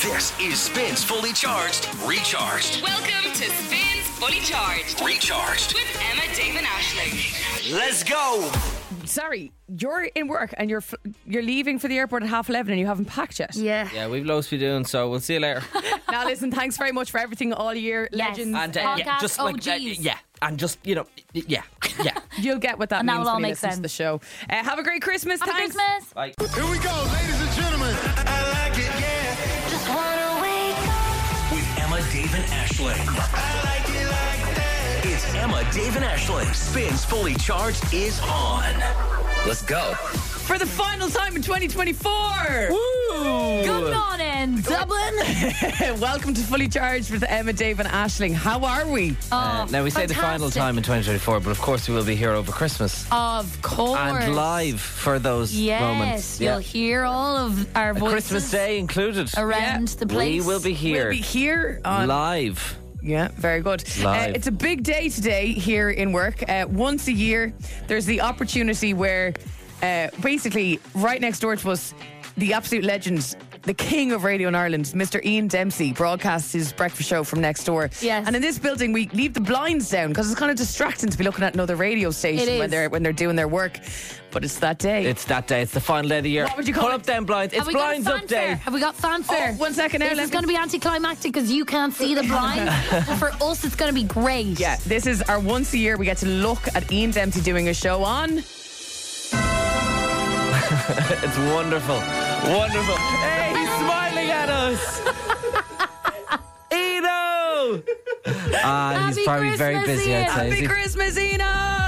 This is Spins Fully Charged, Recharged. Welcome to Spins Fully Charged, Recharged with Emma, Dave and Aisling. Let's go. Sorry, you're in work and you're leaving for the airport at 11:30 and you haven't packed yet. Yeah, we've loads to be doing, so we'll see you later. Now listen, thanks very much for everything all year, Yes. legends. And Podcast just like OGs. and just yeah. You'll get what that And that means will all when you make listen to sense. the show. Have a great Christmas. Happy Thanks. Christmas. Bye. Here we go, ladies and gentlemen. I like it, yeah. Just wanna wake up. With Emma, Dave, and Aisling. I like it like that. It's Emma, Dave, and Aisling. Spins Fully Charged is on. Let's go. For the final time in 2024. Good morning, Dublin. Welcome to Fully Charged with Emma, Dave, and Aisling. How are we? Now we say the final fantastic. time in 2024, but of course we will be here over Christmas Of course. and live for those Yes, moments. you'll hear all of our voices Christmas Day included. around the place. We will be here We'll be here on live. Yeah, very good. Live. It's a big day today here in work. Once a year, there's the opportunity where basically right next door to us, the absolute legend, the king of radio in Ireland, Mr. Ian Dempsey, broadcasts his breakfast show from next door. Yes. And in this building, we leave the blinds down because it's kind of distracting to be looking at another radio station It when is. they're doing their work. But it's that day. It's that day. It's the final day of the year. What would you call Pull it? up them blinds. It's Have we got blinds up fanfare? day. Have we got fanfare? Oh, 1 second now. This let is me- going to be anticlimactic because you can't see the blind. But for us, it's going to be great. Yeah, this is our once a year. We get to look at Ian Dempsey doing a show on. It's wonderful. Wonderful. Hey, he's smiling at us. Eno! He's Happy probably very Christmas, busy Ian. outside. is Happy he? Christmas, Eno!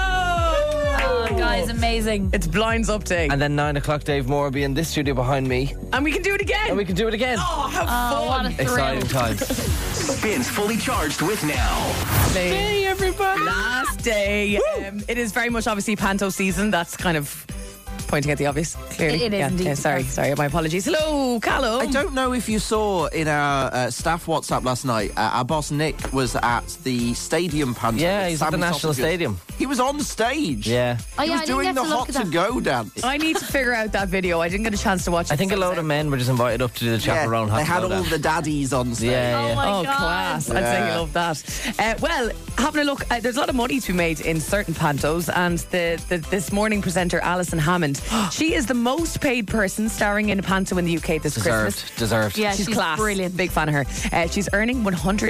Oh, guys, amazing. It's blinds up day. And then 9 o'clock, Dave Moore will be in this studio behind me. And we can do it again. And we can do it again. Oh, how Oh, what fun. a thrill. Exciting times. Spins Fully Charged with now. Hey, everybody. Last day. It is very much obviously Panto season. That's kind of pointing at the obvious, clearly. It is indeed. Sorry, my apologies. Hello, Callum. I don't know if you saw in our staff WhatsApp last night, our boss Nick was at the stadium panto. Yeah, with he's at the Sammy National Sausages. Stadium. He was on stage. Yeah. Oh, He yeah, was I didn't doing get the to look hot at to that. go dance. I need to figure out that video. I didn't get a chance to watch it. I think a load of men were just invited up to do the chaperone. they had hot all dog. the daddies on stage. Yeah, Oh, my Oh, God. class. I'd say you love that. Well, having a look, there's a lot of money to be made in certain pantos, and this morning presenter, Alison Hammond, she is the most paid person starring in a panto in the UK this Christmas. Deserved. Yeah, She's she's class. brilliant. Big fan of her. She's earning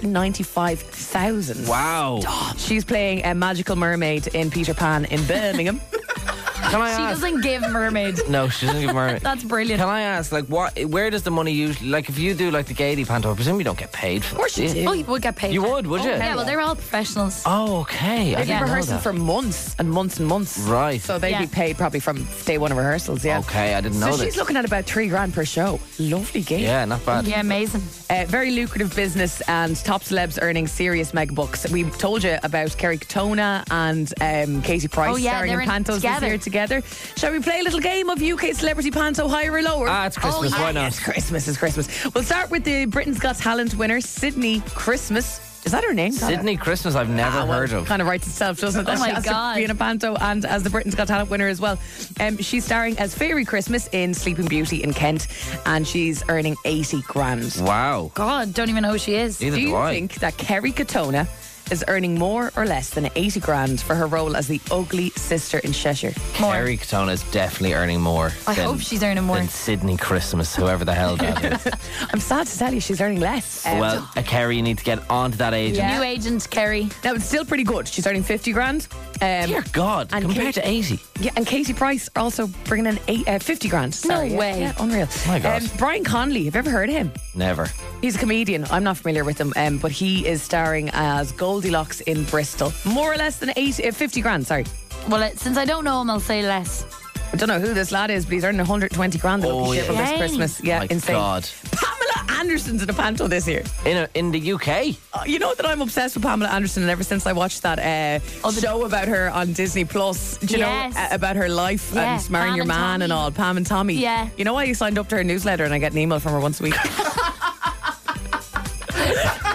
195,000. Wow. She's playing a magical mermaid in Peter Pan in Birmingham. Can I She ask? doesn't give mermaid. No, she doesn't give mermaid. That's brilliant. Can I ask, like, where does the money usually, like, if you do, like, the Gaiety panto, I presume you don't get paid for that. Of course you do. Oh, you would get paid. You then. would you? Yeah, well, they're all professionals. Oh, okay. I They've been didn't know rehearsing that. for months and months and months. Right. So they'd Yeah. be paid probably from day one of rehearsals, yeah. Okay, I didn't So know she's this. looking at about $3,000 per show. Lovely gig. Yeah, not bad. Yeah, amazing. Very lucrative business and top celebs earning serious mega bucks. We told you about Kerry Katona and Katie Price Oh, yeah, starring they're in in pantos together. this year together. Shall we play a little game of UK celebrity panto higher or lower? Ah, it's Christmas. yeah. Why not? It's Christmas. We'll start with the Britain's Got Talent winner, Sydney Christmas. Is that her name? Sydney Christmas, I've never heard of. Kind of writes itself, doesn't it? That Oh my she has to God. be in a panto and as the Britain's Got Talent winner as well. She's starring as Fairy Christmas in Sleeping Beauty in Kent, and she's earning 80 grand. Wow. God, don't even know who she is. Neither Do do you I. think that Kerry Katona is earning more or less than 80 grand for her role as the ugly sister in Cheshire? Kerry Katona is definitely earning more. I than, hope she's earning more. Than Sydney Christmas, whoever the hell that is. I'm sad to tell you she's earning less. Well, Kerry, you need to get onto that age. New agent, Kerry. Now it's still pretty good. She's earning 50 grand. Dear God, and compared Kate- to 80. Yeah, and Katie Price also bringing in 50 grand. Sorry, yeah. way. Yeah, unreal. My God. Brian Conley, have you ever heard of him? Never. He's a comedian. I'm not familiar with him, but he is starring as Goldilocks in Bristol. More or less than 50 grand, sorry. Well, since I don't know him, I'll say less. I don't know who this lad is, but he's earning 120 grand the Oh, lucky yeah. shit from this Yay. Christmas. Yeah, My insane. God. Pamela Anderson's in a panto this year. In the UK? You know that I'm obsessed with Pamela Anderson, and ever since I watched that show about her on Disney Plus, do you Yes. know, about her life Yeah, and marrying Pam your and man and Tommy. all, Pam and Tommy. Yeah. You know why you signed up to her newsletter and I get an email from her once a week?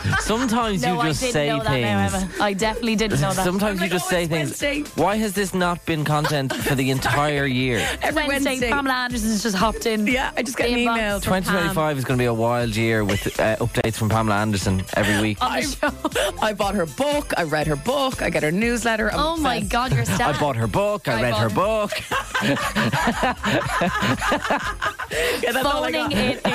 Sometimes No, you I just didn't say know that now, things. Emma. I definitely didn't know that. Sometimes you just say it's things. Wednesday. Why has this not been content for the entire year? Every Wednesday. Pamela Anderson's just hopped in. Yeah, I just get an The inbox. email. 2025 is going to be a wild year with updates from Pamela Anderson every week. I bought her book. I read her book. I get her newsletter. I'm Oh my obsessed. God, you're a star. I bought her book. I read her book. Yeah, that's all I Phoning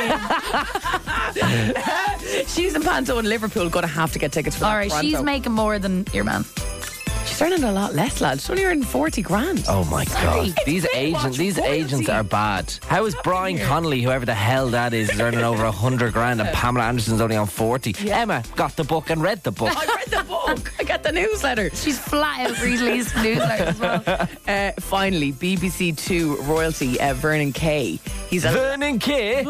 got. it in. She's in Panto in Liverpool. Going to have to get tickets for All that. right, Toronto. she's making more than your man. She's earning a lot less, lad. She's only earning 40 grand. Oh my God! These Baywatch agents royalty. are bad. How is Brian Connolly, whoever the hell that is earning over 100 grand, and Pamela Anderson's only on 40? Emma got the book and read the book. I read the book. I got the newsletter. She's flat out released newsletter as well. Finally, BBC Two royalty, Vernon Kay. He's Vernon Kay.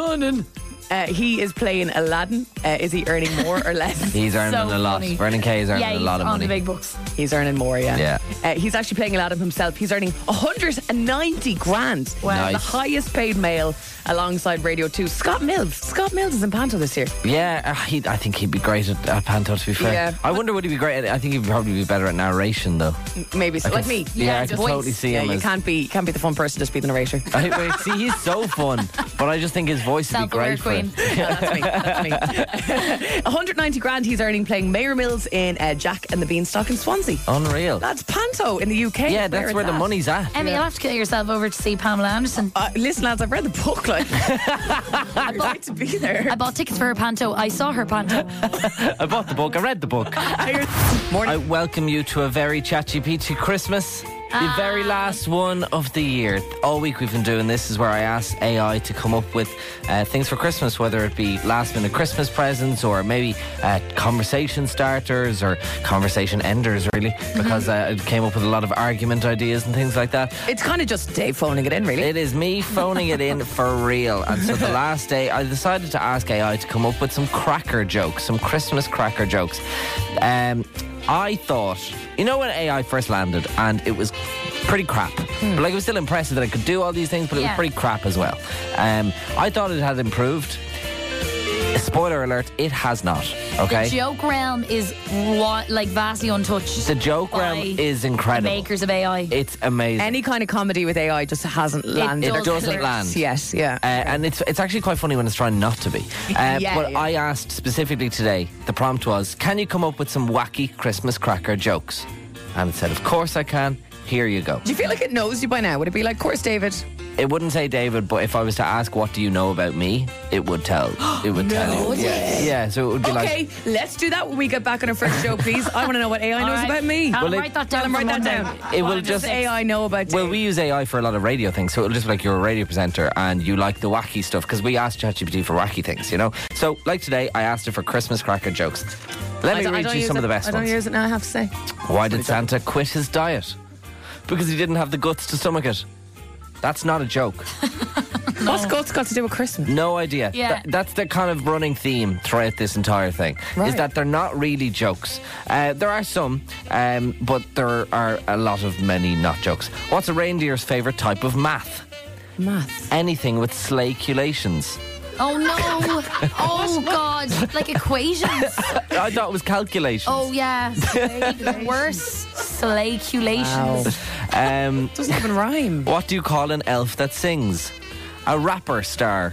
he is playing Aladdin. Is he earning more or less? He's earning So a lot. funny. Vernon Kay is earning Yeah, a he's lot of on money. the big books. He's earning more, yeah. Yeah. He's actually playing Aladdin himself. He's earning 190 grand. Wow. Nice. The highest paid male alongside Radio 2. Scott Mills. Scott Mills is in Panto this year. Yeah, I think he'd be great at Panto, to be fair. Yeah. I wonder would he be great at, I think he'd probably be better at narration, though. Maybe so. I Like can- me. yeah, I just could totally see yeah, him you as- can't be the fun person, just be the narrator. See, he's so fun, but I just think his voice would be Self-aware great for queen. it. No, that's me. That's me. 190 grand he's earning playing Mayor Mills in Jack and the Beanstalk in Swansea. Unreal. That's Panto in the UK. Yeah, that's where the it's at. money's at. Emma, you'll have to get yourself over to see Pamela Anderson. Listen, lads, I've read the book. Like, I'd like to be there. I bought tickets for her panto. I saw her panto. I bought the book. I read the book. Morning. I welcome you to a very ChatGPT Christmas. The very last one of the year. All week we've been doing this is where I ask AI to come up with things for Christmas, whether it be last minute Christmas presents or maybe conversation starters or conversation enders, really, because it came up with a lot of argument ideas and things like that. It's kind of just Dave phoning it in, really. It is me phoning it in for real. And so the last day, I decided to ask AI to come up with some cracker jokes, some Christmas cracker jokes. I thought, you know, when AI first landed and it was pretty crap, but like it was still impressive that it could do all these things, but it was Yeah. pretty crap as well. I thought it had improved. Spoiler alert, it has not. Okay. The joke realm is like vastly untouched. The joke by realm is the incredible. makers of AI. It's amazing. Any kind of comedy with AI just hasn't landed. It doesn't land. Yes, yeah. And it's actually quite funny when it's trying not to be. Yeah, but yeah. I asked specifically today, the prompt was, can you come up with some wacky Christmas cracker jokes? And it said, of course I can. Here you go. Do you feel like it knows you by now? Would it be like, of course, David? It wouldn't say David, but if I was to ask, what do you know about me? It would tell. It would tell you. Yeah, so it would be Okay, like... let's do that when we get back on our first show, please. I want to know what AI knows All right. about me. Callum, Well, write that down. Callum, for write that Monday. down. It will What does just... AI know about Well, Dave? we use AI for a lot of radio things, so it'll just be like you're a radio presenter and you like the wacky stuff, because we asked ChatGPT for wacky things, you know? So, like today, I asked it for Christmas cracker jokes. Let me read you some of the best I don't ones. use it now, I have to say. Why did Santa quit his diet? Because he didn't have the guts to stomach it. That's not a joke. What's guts got to do with Christmas? No idea. Yeah. That's the kind of running theme throughout this entire thing. Right. Is that they're not really jokes. There are some, but there are a lot of many not jokes. What's a reindeer's favourite type of math? Maths. Anything with slayculations. Oh no! Oh god! Like equations. I thought it was calculations. Oh yeah. Worse. Slayculations. Wow. Doesn't even rhyme. What do you call an elf that sings? A rapper star.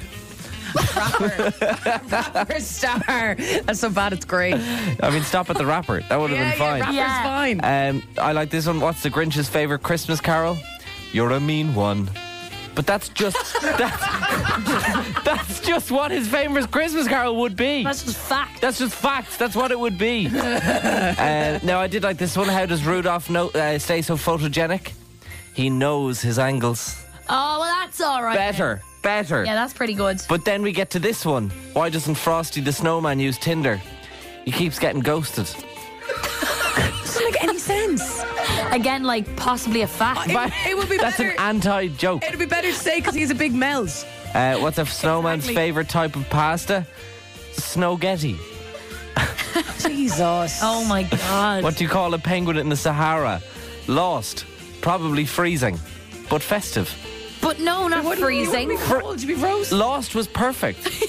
Rapper star. That's so bad, it's great. I mean, stop at the rapper. That would have been fine. Rapper's Yeah. fine. I like this one. What's the Grinch's favourite Christmas carol? You're a mean one. But that's just that's just what his famous Christmas carol would be. That's just fact. That's just facts. That's what it would be. Now, I did like this one. How does Rudolph stay so photogenic? He knows his angles. Oh well, that's all right. Better. Yeah, that's pretty good. But then we get to this one. Why doesn't Frosty the Snowman use Tinder? He keeps getting ghosted. Doesn't make any sense. Again, like possibly a fact. It would be That's better. an anti-joke. It'd be better to say because he's a big melt. What's a snowman's Exactly. favourite type of pasta? Snowgetti. Jesus. Oh my god. What do you call a penguin in the Sahara? Lost. Probably freezing. But festive. But no, not freezing. Cold. You'd be roasted. Lost was perfect.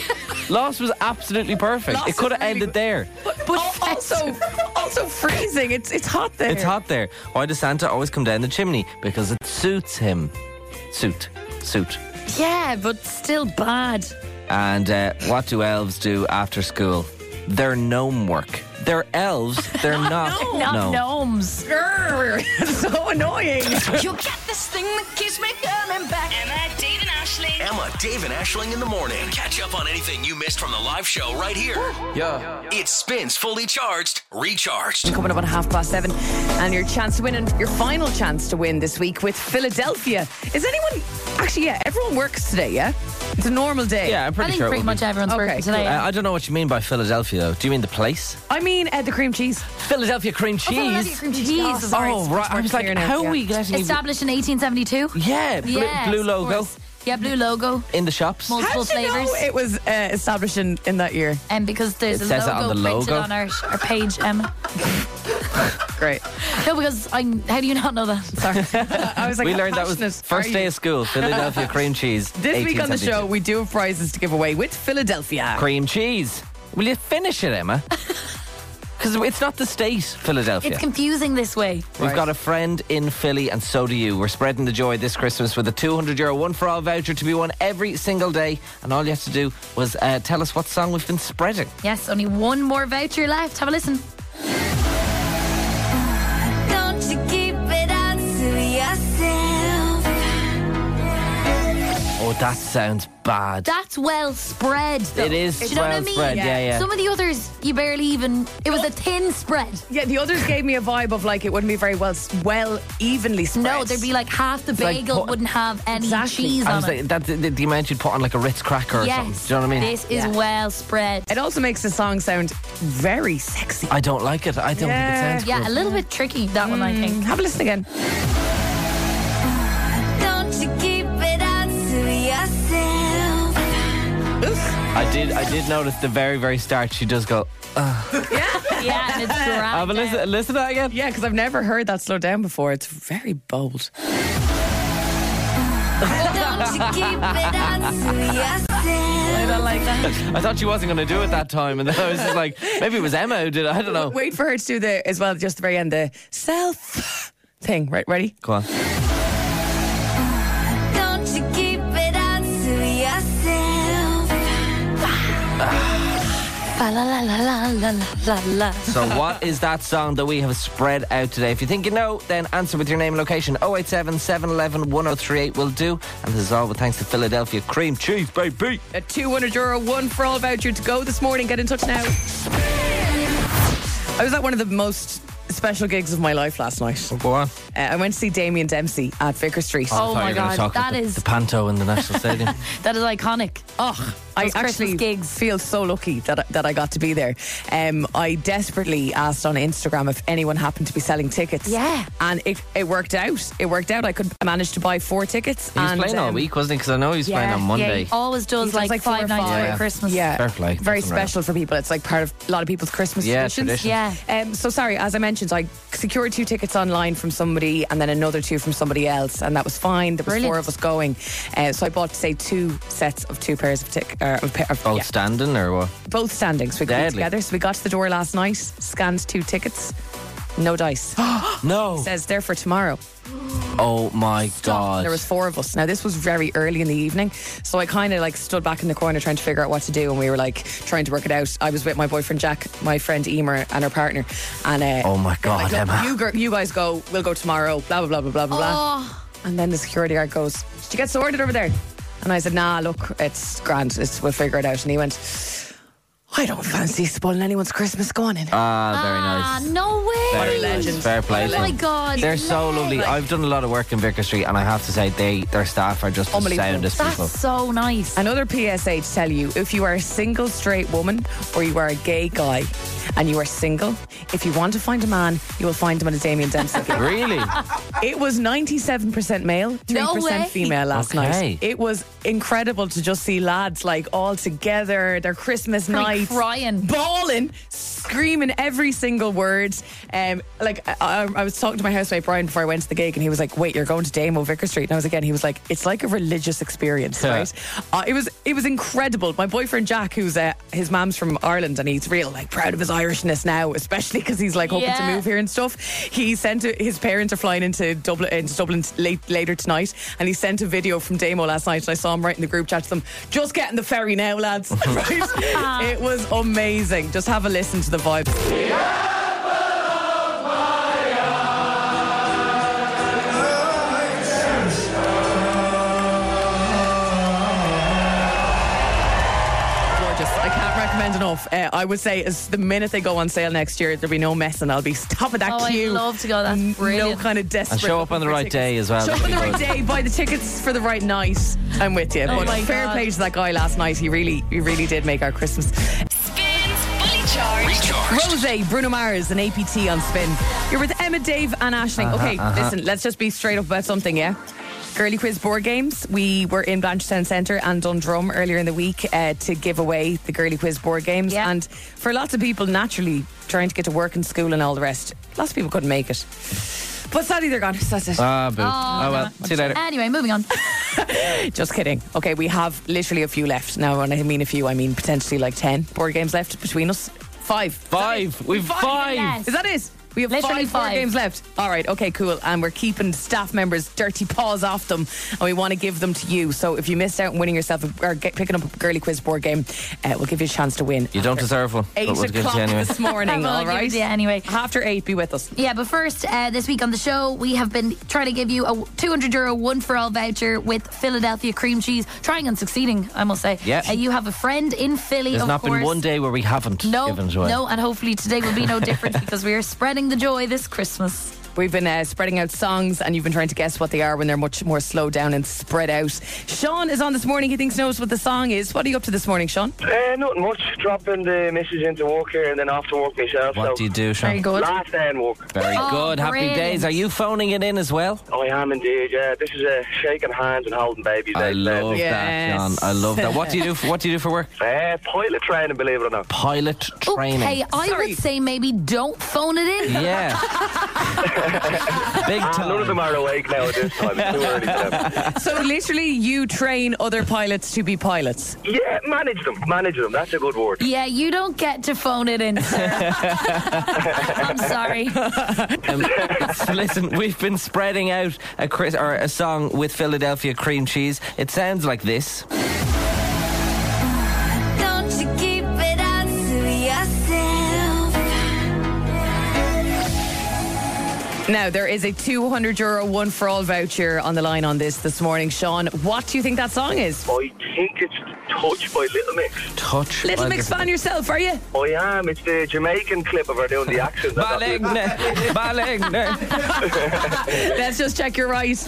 Lost was absolutely perfect. Lost It could have was really ended there. But also freezing. It's hot there. It's hot there. Why does Santa always come down the chimney? Because it suits him. Suit. Yeah, but still bad. And what do elves do after school? They're gnome work. They're elves. They're not Not gnomes. Grrr, it's so annoying. You got this thing that keeps me coming back. Emma, Dave and Ashling. Emma, Dave and Ashling in the morning. Catch up on anything you missed from the live show right here. Yeah. It spins fully charged, recharged. Coming up on 7:30, and your chance to win, and your final chance to win this week with Philadelphia. Is anyone actually? Yeah, everyone works today. Yeah, it's a normal day. Yeah, I'm I pretty think sure. pretty it would much be. everyone's Okay, working today. cool. I don't know what you mean by Philadelphia, though. Do you mean the place? I mean the cream cheese. Philadelphia cream Philadelphia cheese. cream cheese. Oh, sorry. Oh, right. I was like, how are we getting Established in 1872. Yeah, Yes, blue of logo course. Yeah, blue logo. in the shops. Multiple How did you flavours. know it was established in that year? And because there's It a says it logo on the printed logo. on our page, Emma. Great. No, because how do you not know that? Sorry. I was like, We how learned that was passionate first are day you? of school. Philadelphia cream cheese. This week on the 1872. show, we do have prizes to give away with Philadelphia. Cream cheese. Will you finish it, Emma? Because it's not the state, Philadelphia. It's confusing this way. We've got a friend in Philly, and so do you. We're spreading the joy this Christmas with a €200 one-for-all voucher to be won every single day. And all you have to do was tell us what song we've been spreading. Yes, only one more voucher left. Have a listen. Don't you keep it out to yourself. Oh, that sounds bad. That's well spread, though. It is Do you know what I well mean? spread, yeah. Some of the others, you barely even... It was a thin spread. Yeah, the others gave me a vibe of like it wouldn't be very well evenly spread. No, there'd be like half the like bagel put- wouldn't have any Exactly. cheese I on was it. like, that's the amount you'd put on like a Ritz cracker or something. Yes, Do you know what I mean? this is well spread. It also makes the song sound very sexy. I don't like it. I don't think it sounds Yeah, good. a little bit tricky, that one, I think. Have a listen again. Don't you keep it out to yourself. I did notice the very, very start she does go, Yeah, and it's have a dragged. listen to that again. Yeah, because I've never heard that slow down before. It's very bold. Don't you keep it out to yourself. I don't like that. I thought she wasn't going to do it that time, and then I was just like, maybe it was Emma who did it. I don't know. Wait for her to do the, as well, just the very end, the self thing. Right, ready? Go on. Don't you keep it out to yourself. La la la la la la la. So what is that song that we have spread out today? If you think you know, then answer with your name and location. 087 711 1038 will do. And this is all with thanks to Philadelphia cream cheese, baby. A €200 one-for-all voucher to go this morning. Get in touch now. I was at one of the most special gigs of my life last night. Go on. I went to see Damien Dempsey at Vicar Street. Oh my God, that the is Panto in the National Stadium. that is iconic. Oh, I Those Christmas actually gigs. feel so lucky that I got to be there. I desperately asked on Instagram if anyone happened to be selling tickets. Yeah. And it worked out. It worked out. I could manage to buy 4 tickets. He was and, playing all week, wasn't he? Because I know he was playing on Monday. Yeah, he always does He does like 5 4 or nights 5. before Christmas. Yeah, Fair play. very That's unreal. special for people. It's like part of a lot of people's Christmas Yeah, traditions. tradition. Yeah. So sorry, as I mentioned, I secured 2 tickets online from somebody and then another 2 from somebody else, and that was fine. There was Brilliant. 4 of us going, so I bought, say, 2 sets of 2 pairs of tickets. Both standing or what? Both standing, so we could be Deadly. together. So we got to the door last night, scanned 2 tickets, no dice. No. Says they're for tomorrow. Oh my God. There was 4 of us. Now this was very early in the evening, so I kind of like stood back in the corner trying to figure out what to do, and we were like trying to work it out. I was with my boyfriend Jack, my friend Emer, and her partner. And Oh my God, like, look, Emma. you guys go. We'll go tomorrow. Blah blah blah blah blah blah blah. Oh, And then the security guard goes, "Did you get sorted over there?" And I said, "Nah, look, it's grand. We'll figure it out." And he went, "I don't fancy spoiling anyone's Christmas. Go on in." Very nice. no way. Very legend. nice. Fair play. Oh to my them. God. They're so lovely. I've done a lot of work in Vicar Street, and I have to say, their staff are just the Unbelievable. soundest people. That's so nice. Another PSA to tell you, if you are a single straight woman or you are a gay guy and you are single, if you want to find a man, you will find him at a Damien Dempsey gig. Really? It was 97% male, 3% No way. female last Okay. night. It was incredible to just see lads like all together, their Christmas night, night. Crying. Bawling, screaming every single word. I was talking to my housemate Brian before I went to the gig, and he was like, wait, you're going to Damo Vicar Street? And I was he was like, it's like a religious experience, right? It was incredible. My boyfriend Jack, who's his mom's from Ireland, and he's real proud of his Irishness now, especially because he's hoping to move here and stuff. He sent his parents are flying into Dublin later tonight, and he sent a video from Damo last night, and I saw him right in the group chat to them, just getting the ferry now, lads. Right? It was amazing. Just have a listen to the vibes. I can't recommend enough. I would say as the minute they go on sale next year, there'll be no messing. I'll be top of that queue. I'd love to go. That's brilliant. No kind of desperate. And show up on the right day as well. Show up on the right day. Buy the tickets for the right night. I'm with you. Oh But my fair God. play to that guy last night. He really did make our Christmas. Spins Fully Charged. Rosé, Bruno Mars, and APT on Spin. You're with Emma, Dave, and Aisling. Okay, listen, let's just be straight up about something, yeah? Girly Quiz board games. We were in Blanchetown Centre and Dundrum earlier in the week to give away the Girly Quiz board games. Yeah. And for lots of people, naturally, trying to get to work and school and all the rest, lots of people couldn't make it. But sadly, they're gone. That's it. Boo. Oh, Well. See you later. Anyway, moving on. Just kidding. Okay, we have literally a few left. Now, when I mean a few, I mean potentially 10 board games left between us. Five. We've five. Yes. Is that it? We have Literally five board five. games left. All right, okay, cool. And we're keeping staff members' dirty paws off them, and we want to give them to you. So if you missed out on winning yourself picking up a Girly Quiz board game, we'll give you a chance to win. You don't deserve one. 8 but we'll give it to o'clock you anyway. this morning, We'll all give it right? to you anyway. After 8, be with us. Yeah, but first, this week on the show, we have been trying to give you a €200 one-for-all voucher with Philadelphia cream cheese. Trying and succeeding, I must say. Yeah. You have a friend in Philly, There's of not course. been one day where we haven't given joy. No, and hopefully today will be no different because we are spreading the joy this Christmas. We've been spreading out songs, and you've been trying to guess what they are when they're much more slowed down and spread out. Sean is on this morning. He thinks he knows what the song is. What are you up to this morning, Sean? Nothing much. Dropping the missus into work here and then off to work myself. What do you do, Sean? Very good. Last day in work. Very Oh, good. Happy brilliant. days. Are you phoning it in as well? I am indeed, yeah. This is shaking hands and holding babies. I love Yes. that, Sean. I love that. What do you do? What do you do for work? Pilot training, believe it or not. Pilot training. Okay, I Sorry. would say maybe don't phone it in. Yeah. Big time. None of them are awake now at this time. It's too early for them. So literally, you train other pilots to be pilots. Yeah, manage them. Manage them. That's a good word. Yeah, you don't get to phone it in, sir. I'm sorry. So listen, we've been spreading out a song with Philadelphia cream cheese. It sounds like this. Don't you keep it all to yourself. Now, there is a €200 one-for-all voucher on the line on this morning. Sean, what do you think that song is? I think it's Touch by Little Mix. Touch. Little Mix fan yourself, are you? I am. It's the Jamaican clip of her doing the accent. Baligne. Let's just check you're right.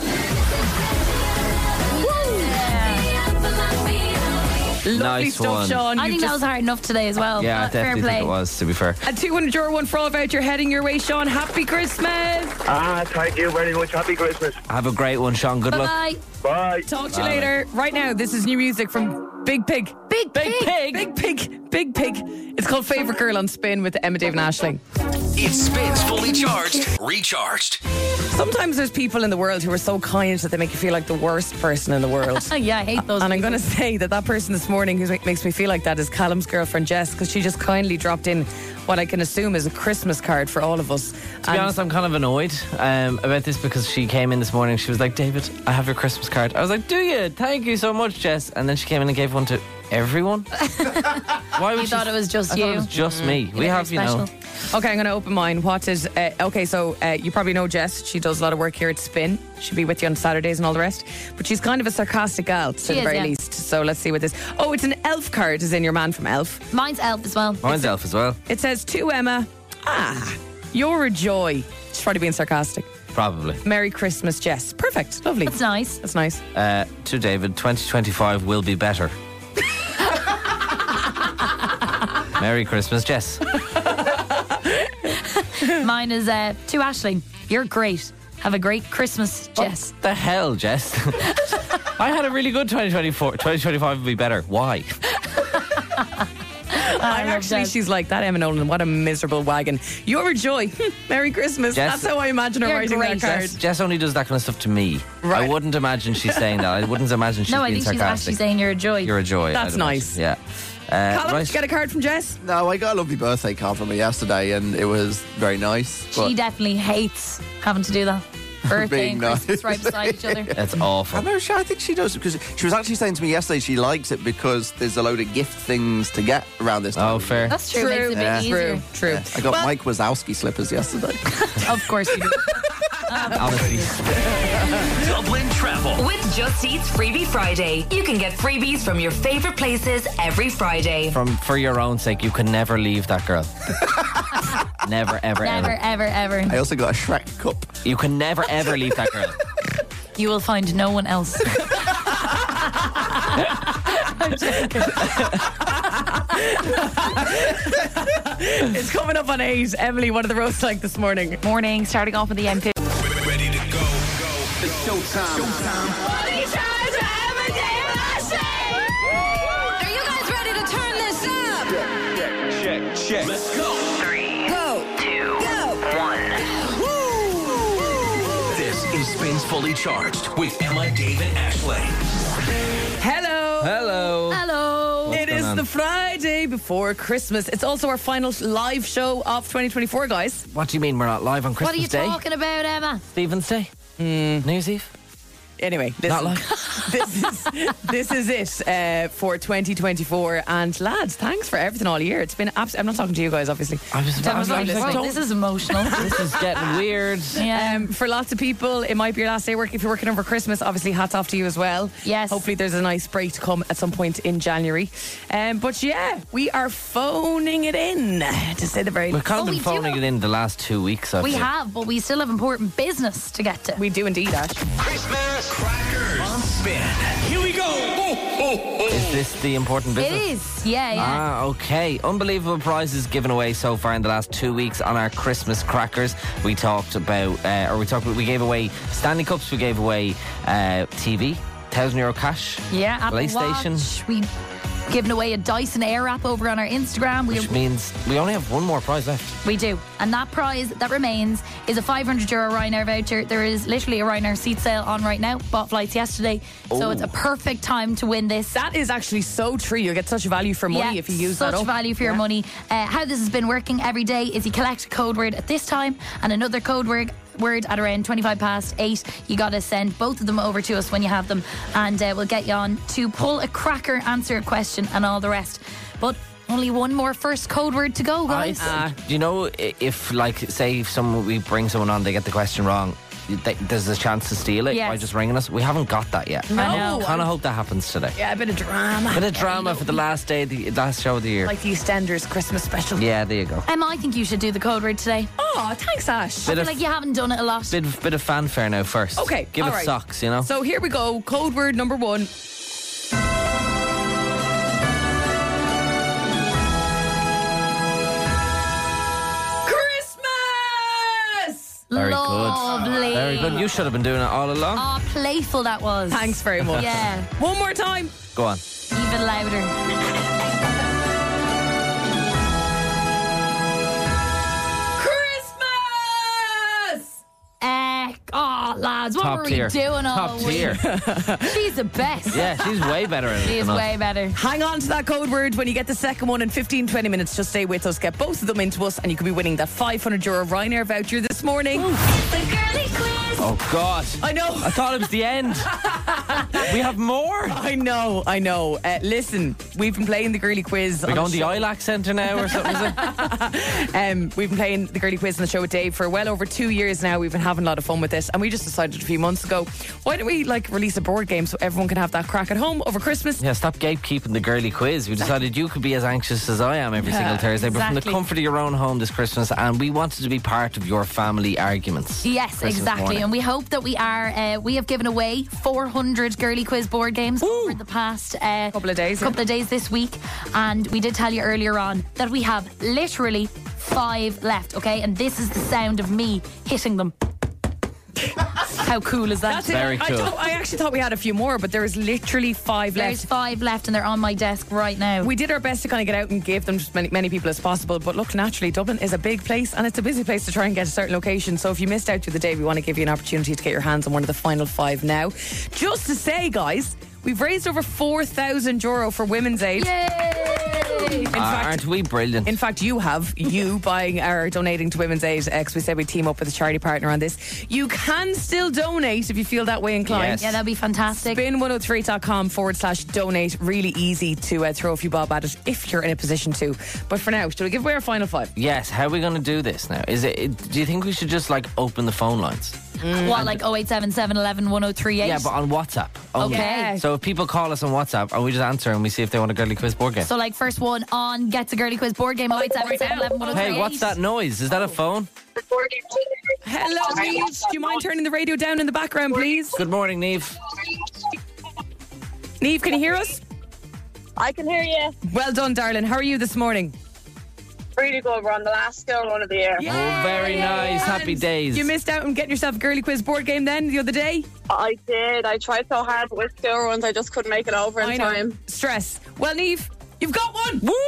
Lovely Nice stuff, one. Sean. I You've think that just- was hard enough today as well. Yeah, I but fair definitely play. think it was, to be fair. A €200 one-for-all voucher heading your way, Sean. Happy Christmas. Thank you very much. Happy Christmas. Have a great one, Sean. Good luck. Bye-bye. Bye. Talk to you later. Right now, this is new music from Big Pig. Big Big pig. Big Pig. Big Pig. It's called Favourite Girl on Spin with Emma, Dave and Aisling. It spins fully charged, recharged. Sometimes there's people in the world who are so kind that they make you feel like the worst person in the world. Yeah, I hate those And I'm people. going to say that person this morning who makes me feel like that is Callum's girlfriend Jess, because she just kindly dropped in what I can assume is a Christmas card for all of us. To be honest, I'm kind of annoyed about this because she came in this morning. She was like, David, I have your Christmas card. I was like, do you? Thank you so much, Jess. And then she came in and gave one to everyone. Why would You thought it was just I you. thought it was just me. We have, you know. Okay, I'm going to open mine. What is... you probably know Jess. She does a lot of work here at Spin. She'll be with you on Saturdays and all the rest. But she's kind of a sarcastic gal, to the is, very yeah. least. So let's see what this... Oh, it's an elf card, as in your man from Elf. Mine's Elf as well. Mine's Elf as well. It says, to Emma, you're a joy. She's probably being sarcastic. Probably. Merry Christmas, Jess. Perfect. Lovely. That's nice. That's nice. To David, 2025 will be better. Merry Christmas, Jess. Mine is to Aisling. You're great. Have a great Christmas, Jess. What the hell, Jess? I had a really good 2024. 2025 will be better. Why? Actually, Jess. she's like that, Emma Nolan. What a miserable wagon. You're a joy. Merry Christmas. Jess- That's how I imagine her You're writing great. that card. Jess only does that kind of stuff to me. Right. I wouldn't imagine she's saying that. I wouldn't imagine she's No, I being think she's sarcastic. actually saying you're a joy. You're a joy. That's I'd imagine. nice. Yeah. Callum, right. did you get a card from Jess? No, I got a lovely birthday card from her yesterday, and it was very nice. She but definitely hates having to do that. Birthday Being and Christmas nice. right beside each other. That's awful. I think she does, because she was actually saying to me yesterday she likes it because there's a load of gift things to get around this time. Oh, fair. That's true. Makes it a bit Yeah. easier. True. I got Mike Wazowski slippers yesterday. Of course you do. Honestly. Dublin Travel. With Just Eat's Freebie Friday, you can get freebies from your favourite places every Friday. For your own sake, you can never leave that girl. Never, ever, Never, ever. ever, ever. I also got a Shrek cup. You can never, ever leave that girl. You will find no one else. It's coming up on 8. Emily, what are the roasts like this morning? Morning, starting off with the M50. Ready to go. It's showtime. Are you guys ready to turn this up? Check. Let's go. 3, Go. 2, 1. This is Spins Fully Charged with Emma, Dave, and Ashley. Hello. Hello. Hello. It going is on? the Friday before Christmas. It's also our final live show of 2024, guys. What do you mean we're not live on What are Christmas you Day? talking about, Emma? Stephen's Day? New Year's Eve? Anyway, Not this is it for 2024. And lads, thanks for everything all year. It's been I'm not talking to you guys, obviously. I was This is emotional. This is getting weird. Yeah. For lots of people, it might be your last day of work. If you're working over Christmas, obviously hats off to you as well. Yes. Hopefully there's a nice break to come at some point in January. But yeah, we are phoning it in, to say the very We've kind of Oh, been we do phoning have- it in the last 2 weeks. I We feel. have, but we still have important business to get to. We do indeed, Ash. Christmas crackers on Spin. Here we go. Is this the important It business? is, yeah. Ah, okay. Unbelievable prizes given away so far in the last 2 weeks on our Christmas crackers. We talked about, we gave away Stanley Cups, we gave away TV, €1,000 cash, Yeah, Apple PlayStation. Watch. We giving away a Dyson Airwrap over on our Instagram. Which means we only have one more prize left. We do. And that prize that remains is a €500 Ryanair voucher. There is literally a Ryanair seat sale on right now. Bought flights yesterday. So it's a perfect time to win this. That is actually so true. You'll get such value for money if you use such that up. value for your money. How this has been working every day is you collect a code word at this time and another code word at around 8:25. You got to send both of them over to us when you have them, and we'll get you on to pull a cracker, answer a question, and all the rest. But only one more first code word to go, guys. Do you know if, like, say, if we bring someone on, they get the question wrong, there's a chance to steal it Yes. by just ringing us? We haven't got that yet. I know. Kind of hope that happens today. Yeah, a bit of drama. Bit of drama for the last show of the year. Like the EastEnders Christmas special. Yeah, there you go. Emma, I think you should do the code word today. Oh, thanks, Ash. I feel like you haven't done it a lot. Bit of fanfare now first. Okay, Give all it right. socks, you know? So here we go. Code word number 1. Christmas! Very Lovely. good. Very good. You should have been doing it all along. Oh, playful that was. Thanks very much. Yeah, One more time. Go on. even louder. Christmas! Oh, lads, what Top were tier. we doing all Top week? tier. She's the best. Yeah, she's way better at it She is than us. way better. Hang on to that code word. When you get the second one in 15-20 minutes, just stay with us. Get both of them into us and you could be winning that €500 Ryanair voucher this morning. The girly quiz. Oh, God. I know. I thought it was the end. We have more. I know. Listen, we've been playing the girly quiz. We're on going the to the show. ILAC Centre now or something, is it? We've been playing the girly quiz on the show with Dave for well over 2 years now. We've been having a lot of fun with it, and we just decided a few months ago, why don't we release a board game so everyone can have that crack at home over Christmas? Yeah, stop gatekeeping the girly quiz. We decided you could be as anxious as I am every single Thursday, but from the exactly. comfort of your own home this Christmas, and we wanted to be part of your family arguments. Yes, Christmas exactly. morning. And we hope that we are. We have given away 400 girly quiz board games over the past Couple of days, couple of days this week. And we did tell you earlier on that we have literally 5 left, okay? And this is the sound of me hitting them. How cool is that? That's it. Very cool. I actually thought we had a few more, but there is literally 5 There's left. 5 left and they're on my desk right now. We did our best to kind of get out and give them to as many people as possible. But look, naturally, Dublin is a big place and it's a busy place to try and get a certain location. So if you missed out through the day, we want to give you an opportunity to get your hands on one of the final 5 now. Just to say, guys, we've raised over €4,000 for Women's Aid. Yay! In fact, Aren't we brilliant? In fact, you buying or donating to Women's Aid, because we said we team up with a charity partner on this. You can still donate if you feel that way inclined. Yes. Yeah, that'd be fantastic. Spin103.com/donate. Really easy to throw a few bob at it if you're in a position to. But for now, should we give away our final 5? Yes, how are we going to do this now? Do you think we should just open the phone lines? What, like 0877 711 1038? Yeah, but on WhatsApp only. Okay. So if people call us on WhatsApp and we just answer and we see if they want a girly quiz board game. So, like, first one on Gets a Girly Quiz board game, 0877 711 1038. Hey, what's that noise? Is that a phone? Hello, Neve. Do you mind turning the radio down in the background, please? Good morning, Neve. Neve, can you hear us? I can hear you. Well done, darling. How are you this morning? Really good. We're on the last school run of the year. Oh, very nice. Happy days. You missed out on getting yourself a girly quiz board game then the other day? I did. I tried so hard, but with school runs, I just couldn't make it over in time. Stress. Well, Neve, you've got one. Woo!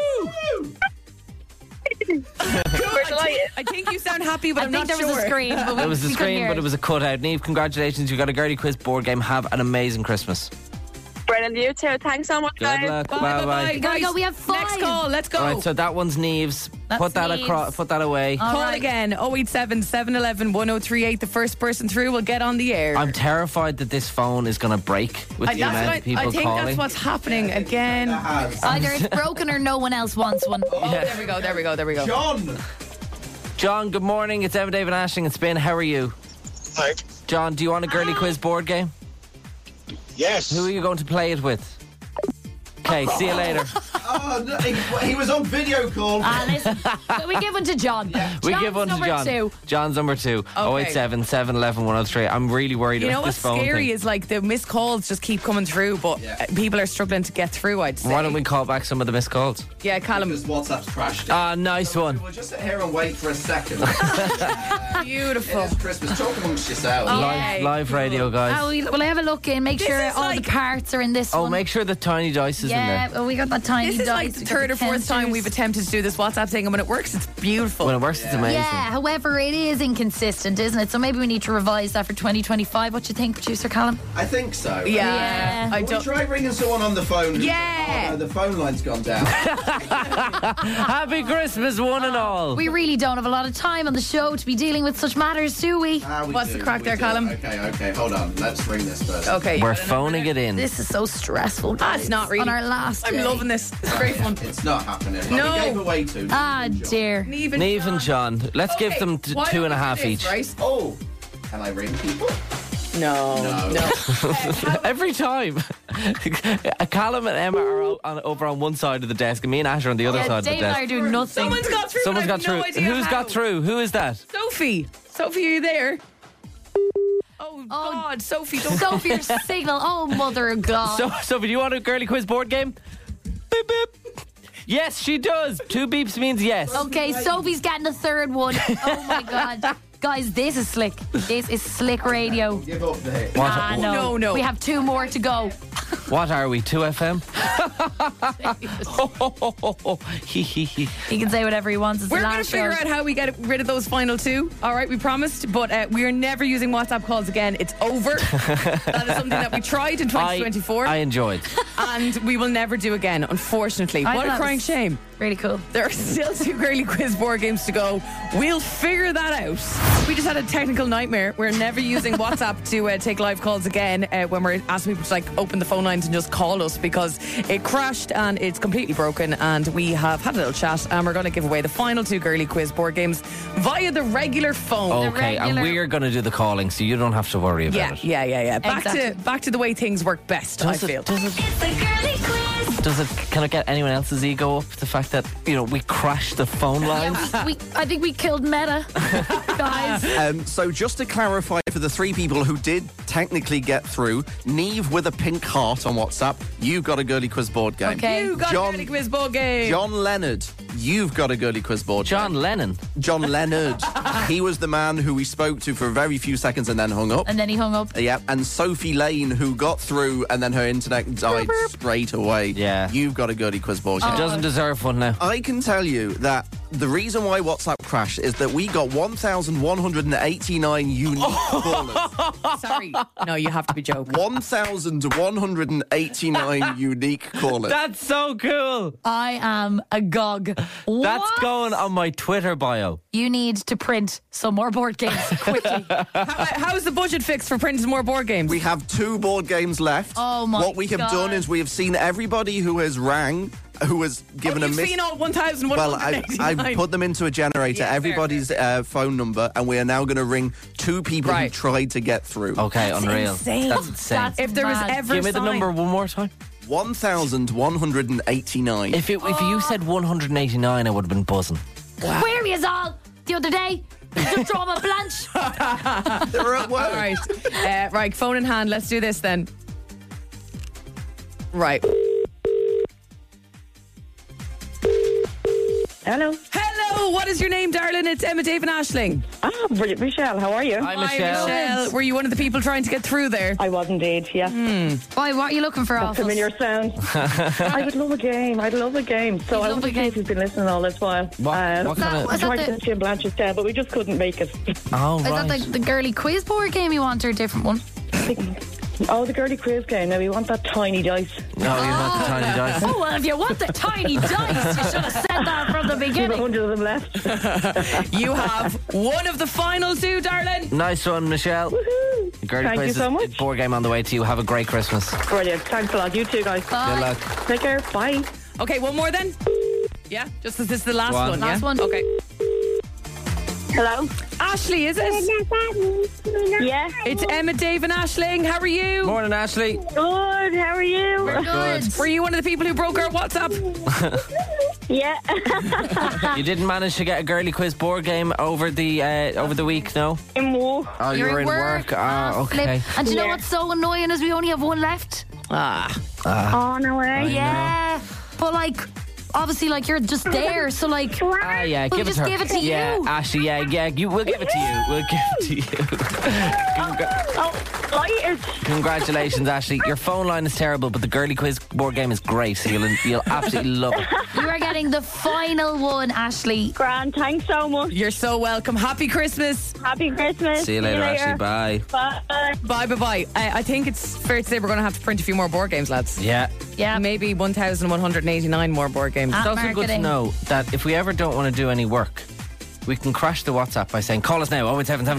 We're delighted. I think you sound happy, but I I'm think not there sure. was a screen. But It was a we couldn't screen, hear but it was a cutout. Neve, congratulations. You got a girly quiz board game. Have an amazing Christmas. Brennan, you too. Thanks so much, Good guys. luck. Bye. We gotta Guys, go. We have 5. Next call. Let's go. All right, so that one's Neve's. That's Put that Neve's. across. Put that away. All Call right. again, 087 711 1038. The first person through will get on the air. I'm terrified that this phone is going to break with the amount of people I think calling. that's what's happening again. Either it's broken or no one else wants one. Oh, there we go. John, good morning. It's Evan, David Ashling and Spin. How are you? Hi. John, do you want a girly quiz board game? Yes. Who are you going to play it with? Okay, see you later. Oh, no, he was on video call. Listen, we give one to John. We John's give one to number John. 2. John's number 2. Okay. 087 711 103. I'm really worried You know about what's this phone scary thing. is like the missed calls just keep coming through, but people are struggling to get through, I'd say. Why don't we call back some of the missed calls? Yeah, Callum. Because WhatsApp's crashed. Ah, nice one. We'll just sit here and wait for a second. Beautiful. It is Christmas. Talk amongst yourselves. Live radio, guys. Will I have a look in? Make sure is all like- the parts are in this Oh, one. make sure the tiny dice is in Yeah, there. well, we got that tiny This is like dice. the we got third or fourth time counters. we've attempted to do this WhatsApp thing, and when it works, it's beautiful. When it works, it's amazing. Yeah, however, it is inconsistent, isn't it? So maybe we need to revise that for 2025. What do you think, producer Callum? I think so. Yeah. I Can we don't. try ringing someone on the phone? Yeah. Oh, no, the phone line's gone down. Happy Christmas, one and all. We really don't have a lot of time on the show to be dealing with such matters, do we? What's the crack there, Callum? Okay, hold on. Let's ring this first. Okay. We're phoning it in. This is so stressful. Ah, it's not really. On our last I'm day. loving this. It's great fun. It's not happening. No. We gave away 2. Ah, dear. Neve Neve and John. Let's give them Why two don't and a we do half this, each. Right? Oh, can I ring people? No. Every time. Callum and Emma are over on one side of the desk and me and Ash are on the other side of the Dave and I are desk. doing nothing. Someone's got through. Someone's and I got have no through. idea Who's how. got through? Who is that? Sophie. Sophie, are you there? Oh, God, Sophie. Don't Sophie, your signal. Oh, mother of God. Sophie, do you want a girly quiz board game? Beep, beep. Yes, she does. 2 beeps means yes. Okay, Sophie's getting the third one. Oh, my God. Guys, this is slick. This is slick radio. Give up there. Ah, No. We have 2 more to go. What are we, 2FM? He can say whatever he wants. It's We're the going to last figure show. out how we get rid of those final 2. All right, we promised, but we are never using WhatsApp calls again. It's over. That is something that we tried in 2024, I enjoyed. and we will never do again, unfortunately. I What thought a it crying was shame. Really cool. There are still 2 girly quiz board games to go. We'll figure that out. We just had a technical nightmare. We're never using WhatsApp to take live calls again when we're asking people to open the phone lines and just call us, because it crashed and it's completely broken, and we have had a little chat and we're going to give away the final 2 girly quiz board games via the regular phone. Okay, and we're going to do the calling, so you don't have to worry about it. Yeah. Exactly. Back to the way things work best, I feel. Can it get anyone else's ego up? The fact that, we crashed the phone lines? I think we killed Meta, guys. So just to clarify for the 3 people who did technically get through, Neve with a pink heart on WhatsApp, you've got a girly quiz board game. Okay. You got a girly quiz board game. John Leonard, you've got a girly quiz board John game. Lennon. John Leonard. He was the man who we spoke to for a very few seconds and then hung up. And then he hung up. Yeah, and Sophie Lane, who got through and then her internet died straight away. Yeah. You've got a goodie quiz ball. She doesn't deserve one now. I can tell you that the reason why WhatsApp crashed is that we got 1,189 unique callers. Sorry. No, you have to be joking. 1,189 unique callers. That's so cool. I am agog. That's What? going on my Twitter bio. You need to print some more board games quickly. How's the budget fixed for printing more board games? We have 2 board games left. Oh my What we have God. done is we have seen everybody who has rang, who has given a You've miss. seen all Well, 1,189. I've put them into a generator, Yeah, fair, everybody's phone number, and we are now going to ring 2 people who Right. tried to get through. Okay, unreal. insane. That's insane. That's If there was mad. ever Give me the sign- number one more time. 1,189. If you said 189, I would have been buzzing. Where he is all the other day? The drama blanche. They're at work. All right. Right, phone in hand. Let's do this then. Right. Hello. Hello, what is your name, darling? It's Emma, Dave and Aisling. Brilliant. Michelle, how are you? Hi, Michelle. Were you one of the people trying to get through there? I was indeed, yeah. Why? What are you looking for? off us? Familiar sound. I would love a game. I'd love a game. So You'd I love want a to see game. if you've been listening all this while. What kind Was of... I that tried to the- get you in Blanchardstown, but we just couldn't make it. Oh, Is right. that the girly quiz board game you want or a different one? Oh, the girly quiz game. Now we want that tiny dice. No, you want the tiny dice. Oh, well, if you want the tiny dice, you should have said that from the We've beginning. 100 of them left. You have one of the final 2, darling. Nice one, Michelle. Woohoo. The Girly Thank Quiz you so is- much. board game on the way to you. Have a great Christmas. Brilliant. Thanks a lot. You too, guys. Bye. Good luck. Take care. Bye. Okay, one more then. Yeah, just as this is the last Go on. one. Last yeah? one. Okay. Hello. Ashley, is it? Yeah. It's Emma, Dave and Aisling. How are you? Morning, Ashley. Good. How are you? We're good. Were you one of the people who broke our WhatsApp? Yeah. You didn't manage to get a Girly Quiz board game over the week, no? In war. Oh, You're in work. Oh, Flip. okay. And do you know Yeah. what's so annoying is we only have one left. Oh, no way. Yeah. But like, obviously, like you're just there, so like, Ah, yeah, we'll give it just to her. give it to yeah, you. Ashley, we'll give it to you. We'll give it to you. Oh, lighted. Congratulations, Ashley. Your phone line is terrible, but the Girly Quiz board game is great, so you'll absolutely love it. You are getting the final one, Ashley. Grand. Thanks so much. You're so welcome. Happy Christmas. Happy Christmas. See you later, Ashley. Bye. Bye. Bye, bye, bye. I think it's fair to say we're going to have to print a few more board games, lads. Yeah. Yeah. Maybe 1,189 more board games. Ah. It's also good to Marketing. know that if we ever don't want to do any work, we can crash the WhatsApp by saying, call us now,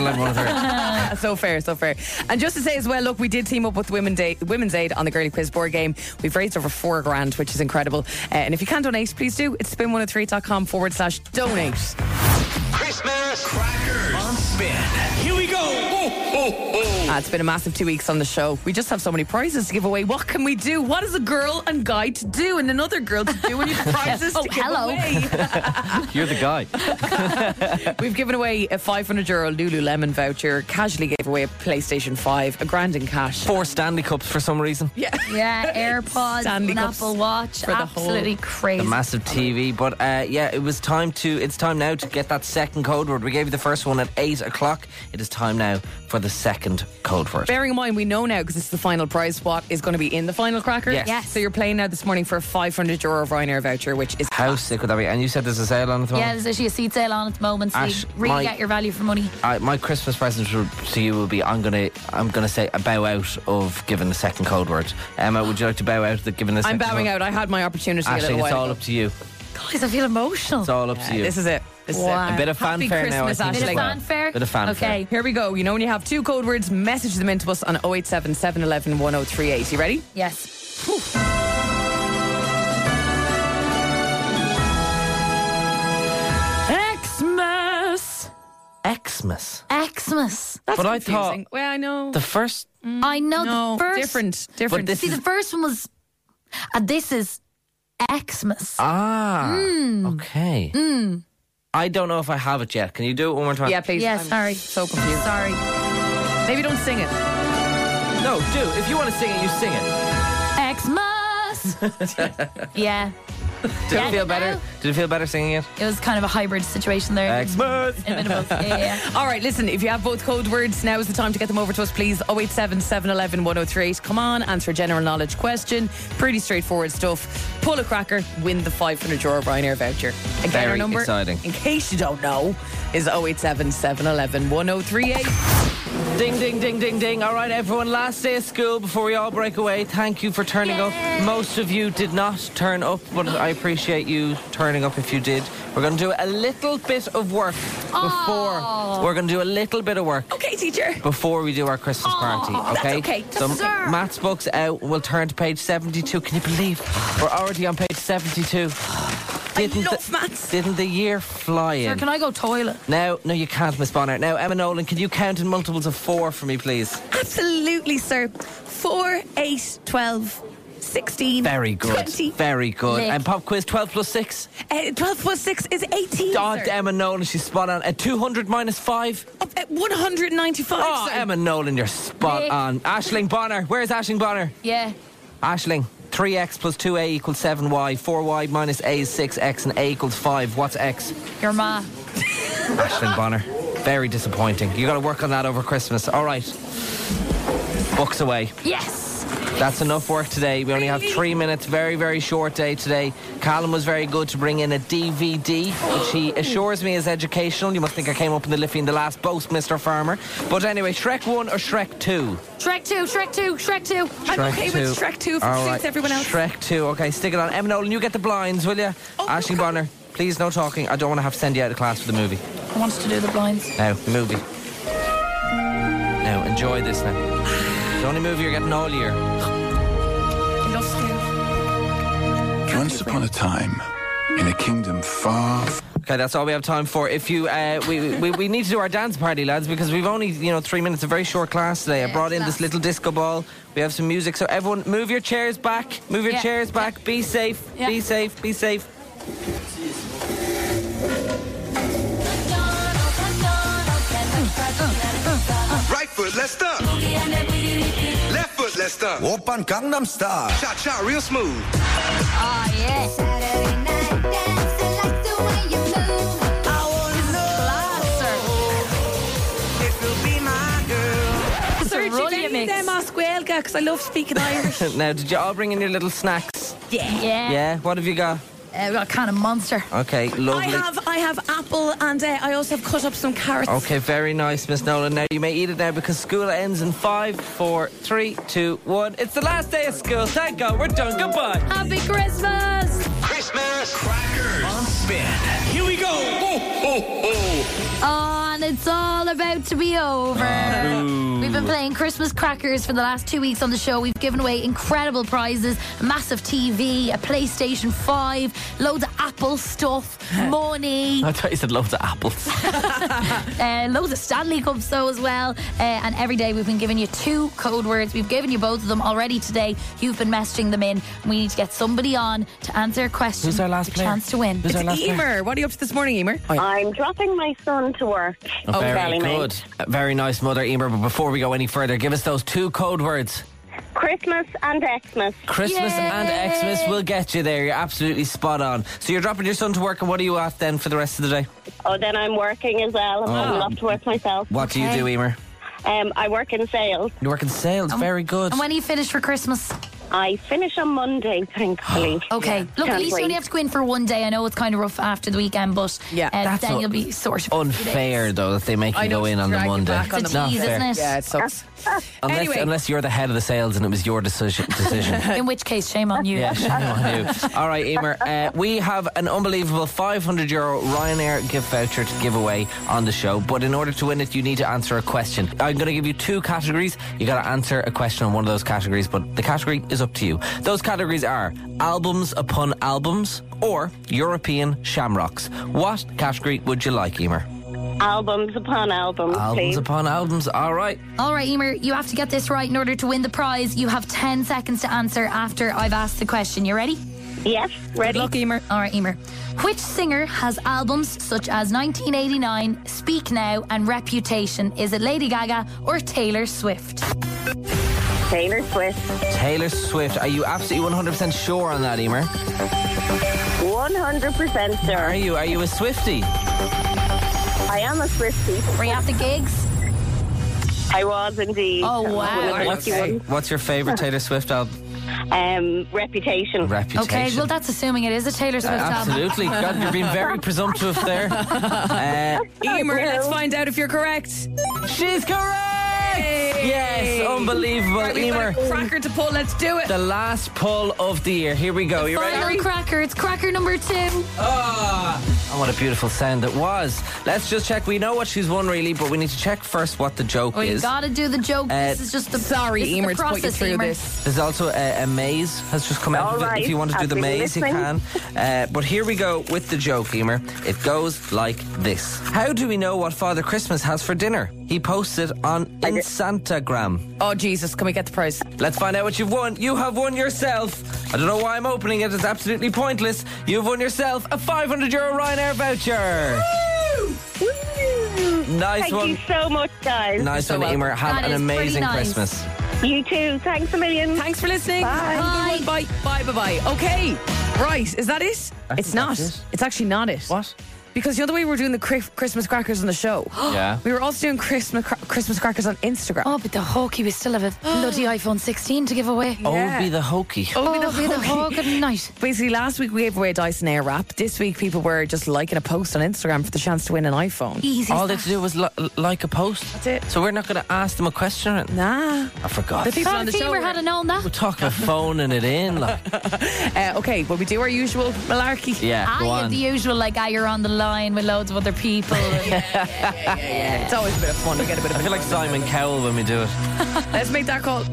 017 So fair, so fair. And just to say as well, look, we did team up with Women's Aid on the Girly Quiz board game. We've raised over $4,000, which is incredible. And if you can donate, please do. It's spin103.com/donate. Christmas crackers on Spin. Here we go. Ho, ho, ho. It's been a massive 2 weeks on the show. We just have so many prizes to give away. What can we do? What is a girl and guy to do and another girl to do when you have prizes Oh, to give hello. away? You're the guy. We've given away a €500 Lululemon voucher, casually gave away a PlayStation 5, $1,000 in cash. 4 Stanley Cups for some reason. Yeah. Yeah, AirPods, Stanley an Cups Apple Watch, for the whole- absolutely crazy. A massive TV. But it's time now to get that second code word. We gave you the first one at 8 o'clock. It is time now for the second code word. Bearing in mind, we know now because it's the final prize what is going to be in the final cracker. Yes. So you're playing now this morning for a €500 Ryanair voucher, which is How sick would that be? And you said there's a sale on it at the Yeah, moment? there's actually a seat sale on at the moment, so Ash, you really my- get your value for money. My Christmas present to you will be I'm gonna say a bow out of giving the second code word. Emma, would you like to bow out of giving the I'm second bowing code? out. I had my opportunity a Ashley, little it's while all ago. up to you. Guys, I feel emotional. It's all up to you. This is it. This Wow. is it. A bit of Happy fanfare now, I Christmas, think, Bit as of Aisling. well. fanfare? Bit of fanfare. Okay. Here we go. You know when you have 2 code words, message them into us on 087 711 1038. You ready? Yes. Xmas. Xmas. That's But I confusing. thought- Well, I know. The first. I know no, the first. different. this See, the first one was. And this is Xmas. Okay. I don't know if I have it yet. Can you do it one more time? Yeah, please. Yeah, I'm sorry. So confused. Sorry. Maybe don't sing it. No, do. If you want to sing it, you sing it. Xmas. Yeah. Did it feel better? Did it feel better singing it? It was kind of a hybrid situation there. Xmas. In a bit of both. Yeah. All right, listen, if you have both code words, now is the time to get them over to us, please. 087 711 1038. Come on, answer a general knowledge question. Pretty straightforward stuff. Pull a cracker, win the €500 Ryanair voucher. Again, Very our number, exciting. in case you don't know, is 087 711 1038. Ding, ding, ding, ding, ding. All right, everyone, last day of school before we all break away. Thank you for turning up. Most of you did not turn up, but I appreciate you turning up if you did. We're going to do a little bit of work before. We're going to do a little bit of work. Okay, teacher. Before we do our Christmas party, okay? That's okay. So maths book's out. We'll turn to page 72. Can you believe we're already on page 72? I love maths. Didn't the year fly in? Sir, can I go toilet? No, you can't, Miss Bonner. Now, Emma Nolan, can you count in multiples of 4 for me, please? Absolutely, sir. 4, 8, 12, 16. Very good. 20. Very good. Lick. And pop quiz, 12 plus 6? 12 plus 6 is 18. Oh, sir. Emma Nolan, she's spot on. 200 minus 5? 195. Oh, sir. Emma Nolan, you're spot Lick. on. Aisling Bonner, where's Aisling Bonner? Yeah. Aisling, 3x plus 2a equals 7y. 4y minus a is 6x and a equals 5. What's x? Your ma. Aisling Bonner, very disappointing. You got to work on that over Christmas. All right. Books away. Yes. That's enough work today. We only have 3 minutes. Very, very short day today. Callum was very good to bring in a DVD, which he assures me is educational. You must think I came up in the Liffey in the last boast, Mr. Farmer. But anyway, Shrek 1 or Shrek 2? Shrek 2, Shrek 2, Shrek 2. I'm okay with Shrek 2 if it suits everyone else. Shrek 2. Okay, stick it on. Emma Nolan, you get the blinds, will you? Aisling Bonner, please no talking. I don't want to have to send you out of class for the movie. Who wants to do the blinds? Now, the movie. Now, enjoy this now. The only movie you're getting all year. Once upon a time, in a kingdom far. Okay, that's all we have time for. If you, we need to do our dance party, lads, because we've only 3 minutes. A very short class today. I brought in this little disco ball. We have some music, so everyone, move your chairs back. Move your chairs back. Be safe. Be safe. Be safe. Right foot, let's stop. Left foot, let's stop. Oppan Gangnam Style. Cha cha, real smooth. Oh, yeah. Saturday night dancing like the way you move. I wanna know if you'll be my girl. Sir, do Rolly you need mix. them Oscuelga? Because I love speaking Irish. Now, did you all bring in your little snacks? Yeah. Yeah. What have you got? We got a can of Monster. Okay, lovely. I have apple and I also have cut up some carrots. Okay, very nice, Miss Nolan. Now, you may eat it now because school ends in 5, 4, 3, 2, 1. It's the last day of school. Thank God, we're done. Goodbye. Happy Christmas! Christmas crackers on Spin. Here we go. Ho, ho, ho. Oh, and it's all about to be over. We've been playing Christmas crackers for the last 2 weeks on the show. We've given away incredible prizes, a massive TV, a PlayStation 5, loads of Apple stuff, money, I thought you said loads of apples. loads of Stanley Cups though as well. And every day we've been giving you 2 code words. We've given you both of them already today. You've been messaging them in. We need to get somebody on to answer a question. Who's our last a player? chance to win. Who's our last player? Emer, what are you up to this morning, Emer? I'm dropping my son to work. Very Ballymount. good. Very nice, Mother Emer. But before we go any further, give us those 2 code words. Christmas and Xmas. Christmas and Xmas will get you there. You're absolutely spot on. So you're dropping your son to work, and what are you at then for the rest of the day? Oh, then I'm working as well. I'm off to work myself. What do you do, Emer? I work in sales. You work in sales. Very good. And when are you finished for Christmas? I finish on Monday, thankfully. Okay. Look, at least you only have to go in for one day. I know it's kind of rough after the weekend, but That's then you'll be sorted for unfair, though, that they make you go in on the Monday. It's a tease, isn't it? Yeah, it sucks. Unless you're the head of the sales and it was your decision. In which case, shame on you. Yeah, shame on you. All right, Emer, we have an unbelievable €500 Ryanair gift voucher to give away on the show. But in order to win it, you need to answer a question. I'm going to give you 2 categories. You got to answer a question on one of those categories, but the category is up to you. Those categories are albums upon albums or European shamrocks. What category would you like, Emer? Albums upon albums, Albums please. upon albums. All right. All right, Emer, you have to get this right in order to win the prize. You have 10 seconds to answer after I've asked the question. You ready? Yes, ready. Good luck, Emer. All right, Emer. Which singer has albums such as 1989, Speak Now, and Reputation? Is it Lady Gaga or Taylor Swift? Taylor Swift. Taylor Swift. Are you absolutely 100% sure on that, Emer? 100% sure. Are you a Swiftie? I am a Swiftie. Were you at the gigs? I was indeed. Oh, wow. What's your favourite Taylor Swift album? Reputation. Reputation. Okay, well, that's assuming it is a Taylor Swift album. Absolutely. God, you're being very presumptuous there. Emer, let's find out if you're correct. She's correct! Yes, unbelievable. Right, we've Emer. got a cracker to pull. Let's do it. The last pull of the year. Here we go. You ready? Final cracker. It's cracker number 2. Oh, what a beautiful sound it was. Let's just check. We know what she's won, really, but we need to check first what the joke Oh, you is. gotta do the joke. This is just the Sorry, this is Emer, the to put you process, through Emer. this. There's also a maze has just come out. All right. If you want to do I've the been maze, you listening. can. But here we go with the joke, Emer. It goes like this. How do we know what Father Christmas has for dinner? He posted on Instagram. Oh, Jesus, can we get the prize? Let's find out what you've won. You have won yourself. I don't know why I'm opening it. It's absolutely pointless. You've won yourself a €500 Ryanair voucher. Nice Thank one. you so much, guys. Nice So one, welcome. Emer. Have That an is pretty amazing nice. Christmas. You too. Thanks a million. Thanks for listening. Bye. Have a good one. Bye. Bye, bye, bye. Okay. Right. Is that it? It's not. that's it. It's actually not it. What? Because you know the way we're doing the Christmas crackers on the show? Yeah. We were also doing Christmas crackers on Instagram. Oh, but the hokey, we still have a bloody iPhone 16 to give away. Oh, be the hokey. Oh, be the hokey. Good night. Basically, last week we gave away a Dyson Airwrap. This week, people were just liking a post on Instagram for the chance to win an iPhone. Easy. All they had to do was like a post. That's it. So we're not going to ask them a question or anything? Nah. I forgot. The people on the show. Emer had known that. We're talking about phoning it in. Like. Okay, well, we do our usual malarkey. Yeah, go I have on. the usual, like, you're on the line with loads of other people. It's always a bit of fun to get a bit of I feel like Simon Cowell when we do it. Let's make that call.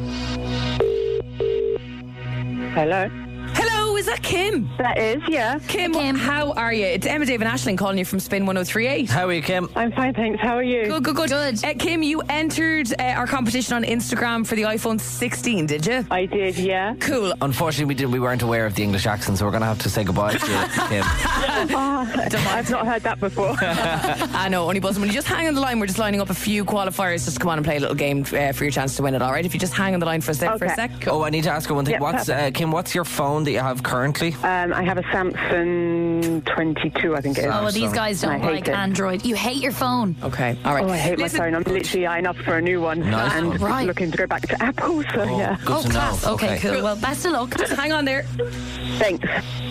Hello. Hello, is that Kim? That is, yeah. Kim, how are you? It's Emma, Dave and Aisling calling you from Spin 103.8. How are you, Kim? I'm fine, thanks. How are you? Good. Kim, you entered our competition on Instagram for the iPhone 16, did you? I did, yeah. Cool. Unfortunately, we weren't aware of the English accent, so we're going to have to say goodbye to Kim. I've not heard that before. I know, only buzzing. When you just hang on the line, we're just lining up a few qualifiers just to come on and play a little game for your chance to win it, all right? If you just hang on the line for a sec. Cool. Oh, I need to ask her one thing. Yeah, Kim, what's your phone that you have currently? I have a Samsung 22, I think it is. Oh, well, these guys don't I hate like it. Android. You hate your phone. Okay, all right. Oh, I hate Listen, my phone. I'm literally eyeing up for a new one Nice and one. Right. looking to go back to Apple, so yeah. Good to class. know. Okay, cool. Well, best of luck. Just hang on there. Thanks.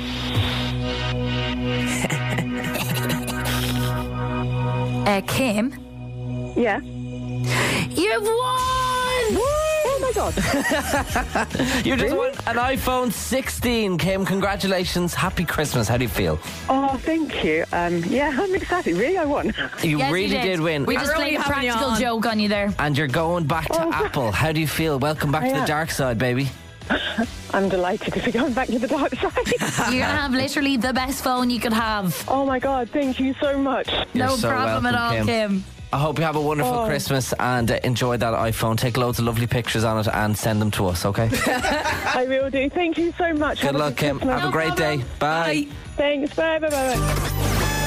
Kim, Yeah. you've won! Oh my God. You just won an iPhone 16, Kim. Congratulations. Happy Christmas. How do you feel? Oh, thank you. Yeah, I'm excited. Really, I won. You Yes, really you did win. We just played a having you practical on. joke on you there. And you're going back to Apple. How do you feel? Welcome back to the am. dark side, baby. I'm delighted to be going back to the dark side. You're going to have literally the best phone you could have. Oh my God, thank you so much. You're No so problem at all, welcome, Kim. I hope you have a wonderful Christmas and enjoy that iPhone. Take loads of lovely pictures on it and send them to us, okay? I will do. Thank you so much. Good luck, Kim. Have a great day. Bye. Thanks. Bye, bye, bye, bye.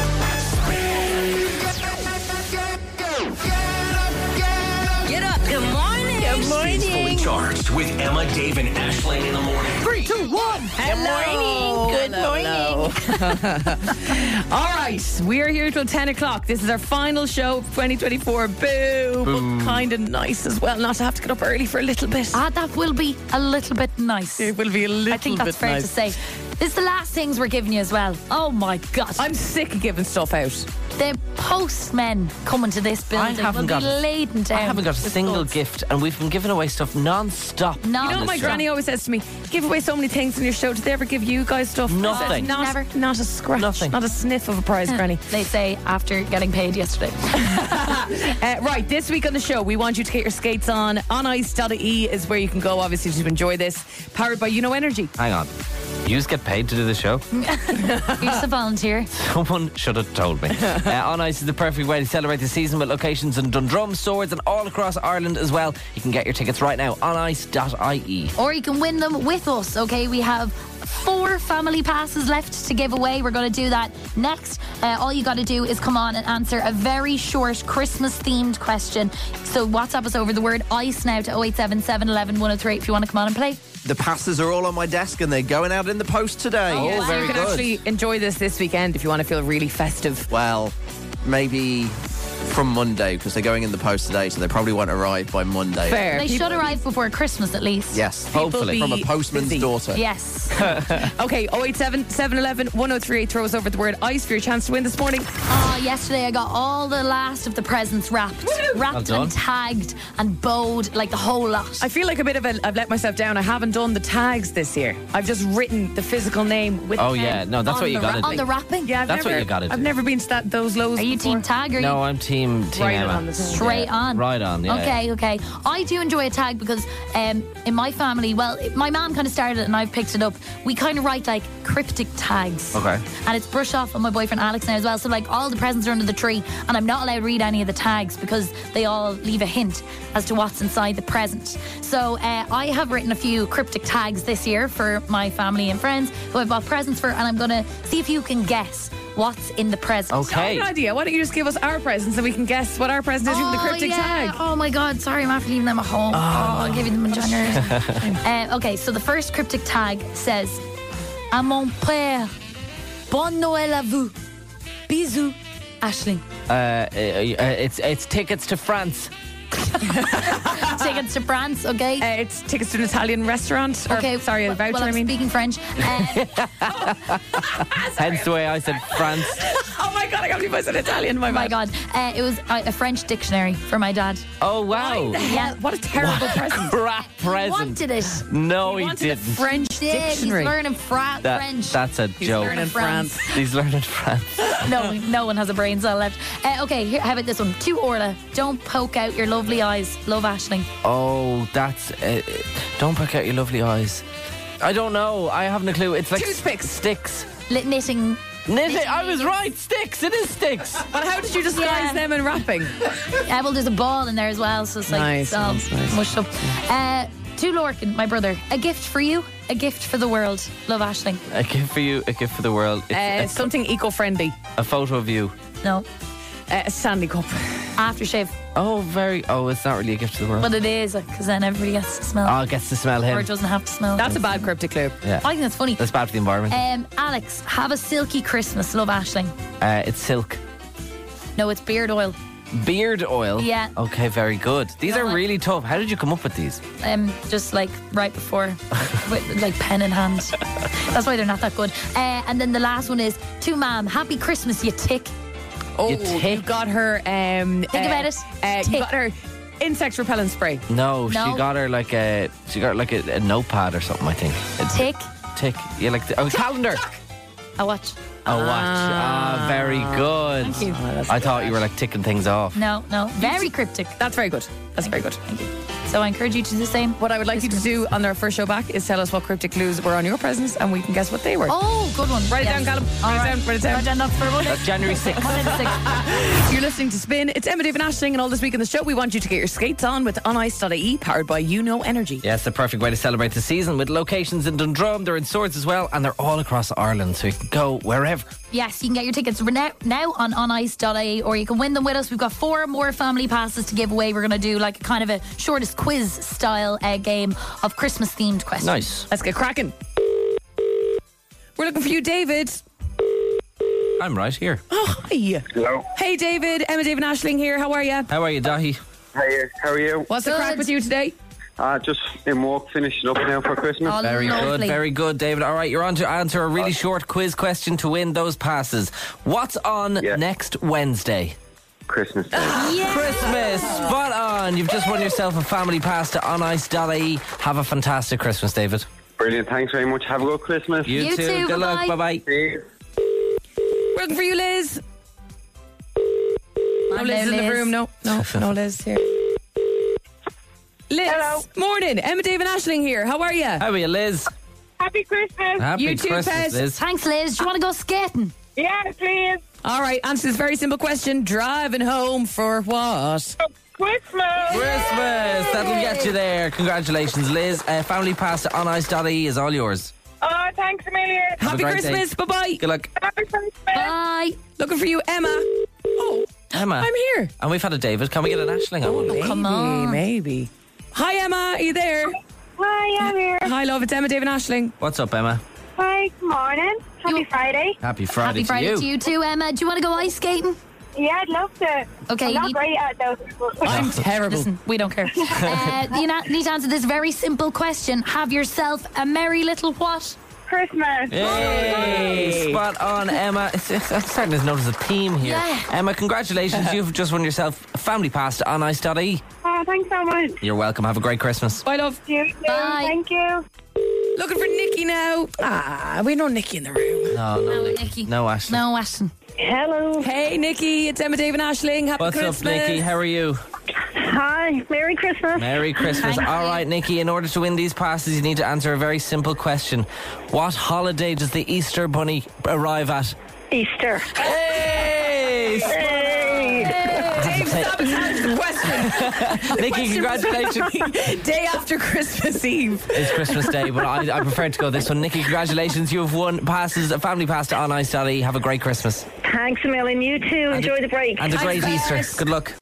Get up. Good morning. Good Spins fully charged with Emma, Dave, and Aisling in the morning. 3, 2, 1. Hello. Good morning. All right, we are here till 10 o'clock. This is our final show of 2024. Boo. But kind of nice as well not to have to get up early for a little bit. That will be a little bit nice. It will be a little bit I think that's fair nice. to say. This is the last things we're giving you as well. Oh my God. I'm sick of giving stuff out. The postmen coming to this building will be laden down. I haven't got a with single goods. gift, and we've been giving away stuff non-stop. No. You know what my granny always says to me? Give away so many things on your show. Did they ever give you guys stuff? Nothing. Never. Not a scratch. Nothing. Not a sniff of a prize, granny. They say after getting paid yesterday. Right, this week on the show, we want you to get your skates on. Onice.ie is where you can go, obviously, to enjoy this. Powered by Energy. Hang on. You just get paid to do the show? You're just a volunteer. Someone should have told me. On Ice is the perfect way to celebrate the season with locations in Dundrum, Swords and all across Ireland as well. You can get your tickets right now on ice.ie. Or you can win them with us, okay? We have 4 family passes left to give away. We're going to do that next. All you got to do is come on and answer a very short Christmas-themed question. So WhatsApp us over the word ICE now to 087 711 103 if you want to come on and play. The passes are all on my desk and they're going out in the post today. Yes, very you can good. actually enjoy this weekend if you want to feel really festive. Well, maybe from Monday, because they're going in the post today, so they probably won't arrive by Monday. Fair. They should arrive before Christmas at least. Yes, hopefully. From a postman's busy. daughter. Yes. Okay, 087 711 103 throw us over the word ICE for your chance to win this morning. Yesterday I got all the last of the presents wrapped Well done. and tagged and bowed, like the whole lot. I feel like I've let myself down. I haven't done the tags this year. I've just written the physical name with Oh, the pen yeah. No, that's on what you the gotta do. On the wrapping? Yeah, That's what you gotta do. I've never been to those lows. Are you before. team tag or No, I'm team Right Emma. on the same. straight on? Right on, yeah. Okay. I do enjoy a tag because in my family, well, my mum kind of started it and I've picked it up. We kind of write like cryptic tags. Okay. And it's brushed off on my boyfriend Alex now as well. So like all the presents are under the tree and I'm not allowed to read any of the tags because they all leave a hint as to what's inside the present. So I have written a few cryptic tags this year for my family and friends who I've bought presents for, and I'm going to see if you can guess what's in the present. I have an idea. Why don't you just give us our presents and we can guess what our present is from the cryptic tag? Oh my God, sorry, I'm after leaving them at home. I'll give you them in January. Okay, so the first cryptic tag says, à mon père, bon Noël à vous. Bisous, Aisling. It's tickets to France. Tickets to France, okay? It's tickets to an Italian restaurant. Okay, Sorry, a voucher, well, I'm speaking French. Hence the way I said France. Oh my God, I can't believe I said Italian. My God. It was a French dictionary for my dad. Oh, wow. Yeah. What a terrible present. Crap He present. wanted it. No, he Wanted a didn't. French He's dictionary. learning French. That's a joke. learning France. He's learning France. No one has a brain cell left. Okay, here, how about this one? To Orla, don't poke out your lovely eyes. Love, Aisling. Oh, that's... don't poke out your lovely eyes. I don't know. I haven't a clue. It's like... Toothpicks. Sticks. Knitting. Knitting. I was right. Sticks. It is sticks. Well, how did you disguise them in wrapping? Yeah, well, there's a ball in there as well, so it's like Nice, it's all nice. mushed up. To Lorcan, my brother, a gift for you, a gift for the world. Love, Aisling. A gift for you, a gift for the world. It's Something eco-friendly. a photo of you. No. A Stanley Cup. Aftershave. Oh, it's not really a gift to the world. But it is, because then everybody gets to smell. Oh, it gets to smell him. Or it doesn't have to smell. That's a bad cryptic clue. Yeah. I think that's funny. That's bad for the environment. Alex, have a silky Christmas. Love, Aisling. It's silk. No, it's beard oil. Beard oil? Yeah. Okay, very good. These No, are really tough. How did you come up with these? Just like right before, with like pen in hand. That's why they're not that good. And then the last one is, to Mom, happy Christmas, you tick. Oh, You tick. you got her. Think about it. You Tick. got her insect repellent spray. No, No. she got her like a notepad or something, I think. Tick. Tick. Yeah, like a calendar. A watch. A watch. Ah, very good. Thank you. I thought you were like ticking things off. No. Very cryptic. That's very good. That's very good. Thank you. So I encourage you to do the same. What I would like you to do on our first show back is tell us what cryptic clues were on your presents and we can guess what they were. Oh, good one. Write it down, Callum. Write it down. Write it down. That's for Monday. That's January 6th. Monday the 6th. You're listening to Spin. It's Emma, Dave and Aisling, and all this week in the show we want you to get your skates on with onice.ie, powered by Energy. Yes, the perfect way to celebrate the season with locations in Dundrum. They're in Swords as well, and they're all across Ireland, so you can go wherever. Yes, you can get your tickets now on onice.ie, or you can win them with us. We've got 4 more family passes to give away. We're going to do like a kind of a shortest quiz style game of Christmas themed questions. Nice. Let's get cracking. We're looking for you, David. I'm right here. Oh, hi. Hello. Hey, David. Emma, Dave and Aisling here. How are you? How are you, Dahi? Hey, how are you? What's the Good. crack with you today? Just in work, finishing up now for Christmas. Oh, Very lovely. good, very good, David. All right, you're on to answer a really short quiz question to win those passes. What's on next Wednesday? Christmas Day. Christmas! Spot on! You've just won yourself a family pass to onice.ie. Have a fantastic Christmas, David. Brilliant. Thanks very much. Have a good Christmas. You too, Good luck. bye-bye. Bye-bye. See you. We're looking for you, Liz. No Hello, Liz in the Liz. room. No Liz here. Liz. Hello. Morning. Emma, Dave and Aisling here. How are you? How are you, Liz? Hi, Happy Christmas. Happy You too, Christmas, Pez. Liz. Thanks, Liz. Do you want to go skating? Yeah, please. All right, answer this very simple question. Driving home for what? Christmas. Christmas. That'll get you there. Congratulations, Liz. Family pass to onice.ie is all yours. Oh, thanks a million. Have a Happy great Christmas. day. Bye-bye. Good luck. Happy Christmas. Bye. Looking for you, Emma. Oh, Emma. I'm here. And we've had a David. Can we get an Ashling on? Maybe, come on. maybe. Hi, Emma. Are you there? Hi, I'm here. Hi, love. It's Emma, David Ashling. What's up, Emma? Hi, good morning. Happy Friday. Happy Friday, Happy Friday to you too, Emma. Do you want to go ice skating? Yeah, I'd love to. Okay, I'm you not need- great at those. I'm terrible. Listen, we don't care. You need to answer this very simple question. Have yourself a merry little what? Christmas. Hey, spot on, Emma. I'm starting to notice a theme here. Yeah. Emma, congratulations. You've just won yourself a family pass to onice.ie. Oh, thanks so much. You're welcome. Have a great Christmas. Bye, love. You too. Bye. Thank you. Looking for Nikki now. We know Nikki in the room. No, Nikki. No, Ashling. No, Ashton. Hello. Hey, Nikki. It's Emma, David Ashling. Happy What's Christmas. up, Nikki? How are you? Hi. Merry Christmas. Merry Christmas. Thank All you. right, Nikki, in order to win these passes, you need to answer a very simple question. What holiday does the Easter Bunny arrive at? Easter. Hey! Dave, stop and answer the question. Nikki, congratulations. Day after Christmas Eve. It's Christmas Day, but I prefer to go this one. Nikki, congratulations. You have won a family pass to onice.ie. Have a great Christmas. Thanks a million. You too. Enjoy the break. And a great Thanks, Easter. guys. Good luck.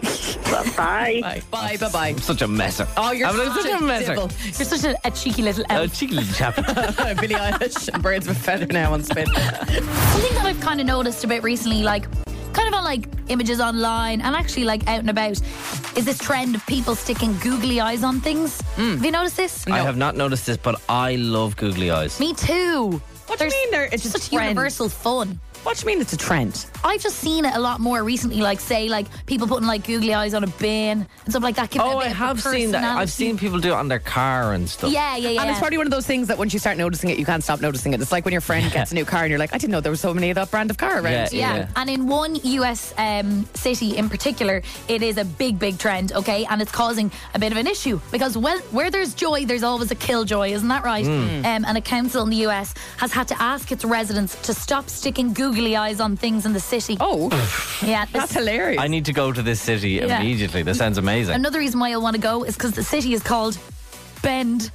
Bye. Bye, bye. I'm such a messer. Oh, you're I'm such a messer. devil. You're such a cheeky little Oh, elf. cheeky little chap. Billie Eilish and Birds of a Feather now on spin. Something that I've kind of noticed a bit recently, like kind of on like images online and actually like out and about, is this trend of people sticking googly eyes on things. Have you noticed this? I have not noticed this, but I love googly eyes. Me too. What do you mean it's just such a trend? universal fun. What do you mean it's a trend? I've just seen it a lot more recently, like say like people putting like googly eyes on a bin and stuff like that. giving it a Oh, bit I of have seen that. I've personality. seen people do it on their car and stuff. Yeah. And it's probably one of those things that once you start noticing it, you can't stop noticing it. It's like when your friend gets a new car and you're like, I didn't know there were so many of that brand of car around. Yeah, and in one US city in particular, it is a big trend, okay? And it's causing a bit of an issue because where there's joy, there's always a killjoy, isn't that right? And a council in the US has had to ask its residents to stop sticking googly eyes on things in the city. Oh, yeah, that's hilarious. I need to go to this city Yeah. immediately. That sounds amazing. Another reason why I want to go is because the city is called Bend.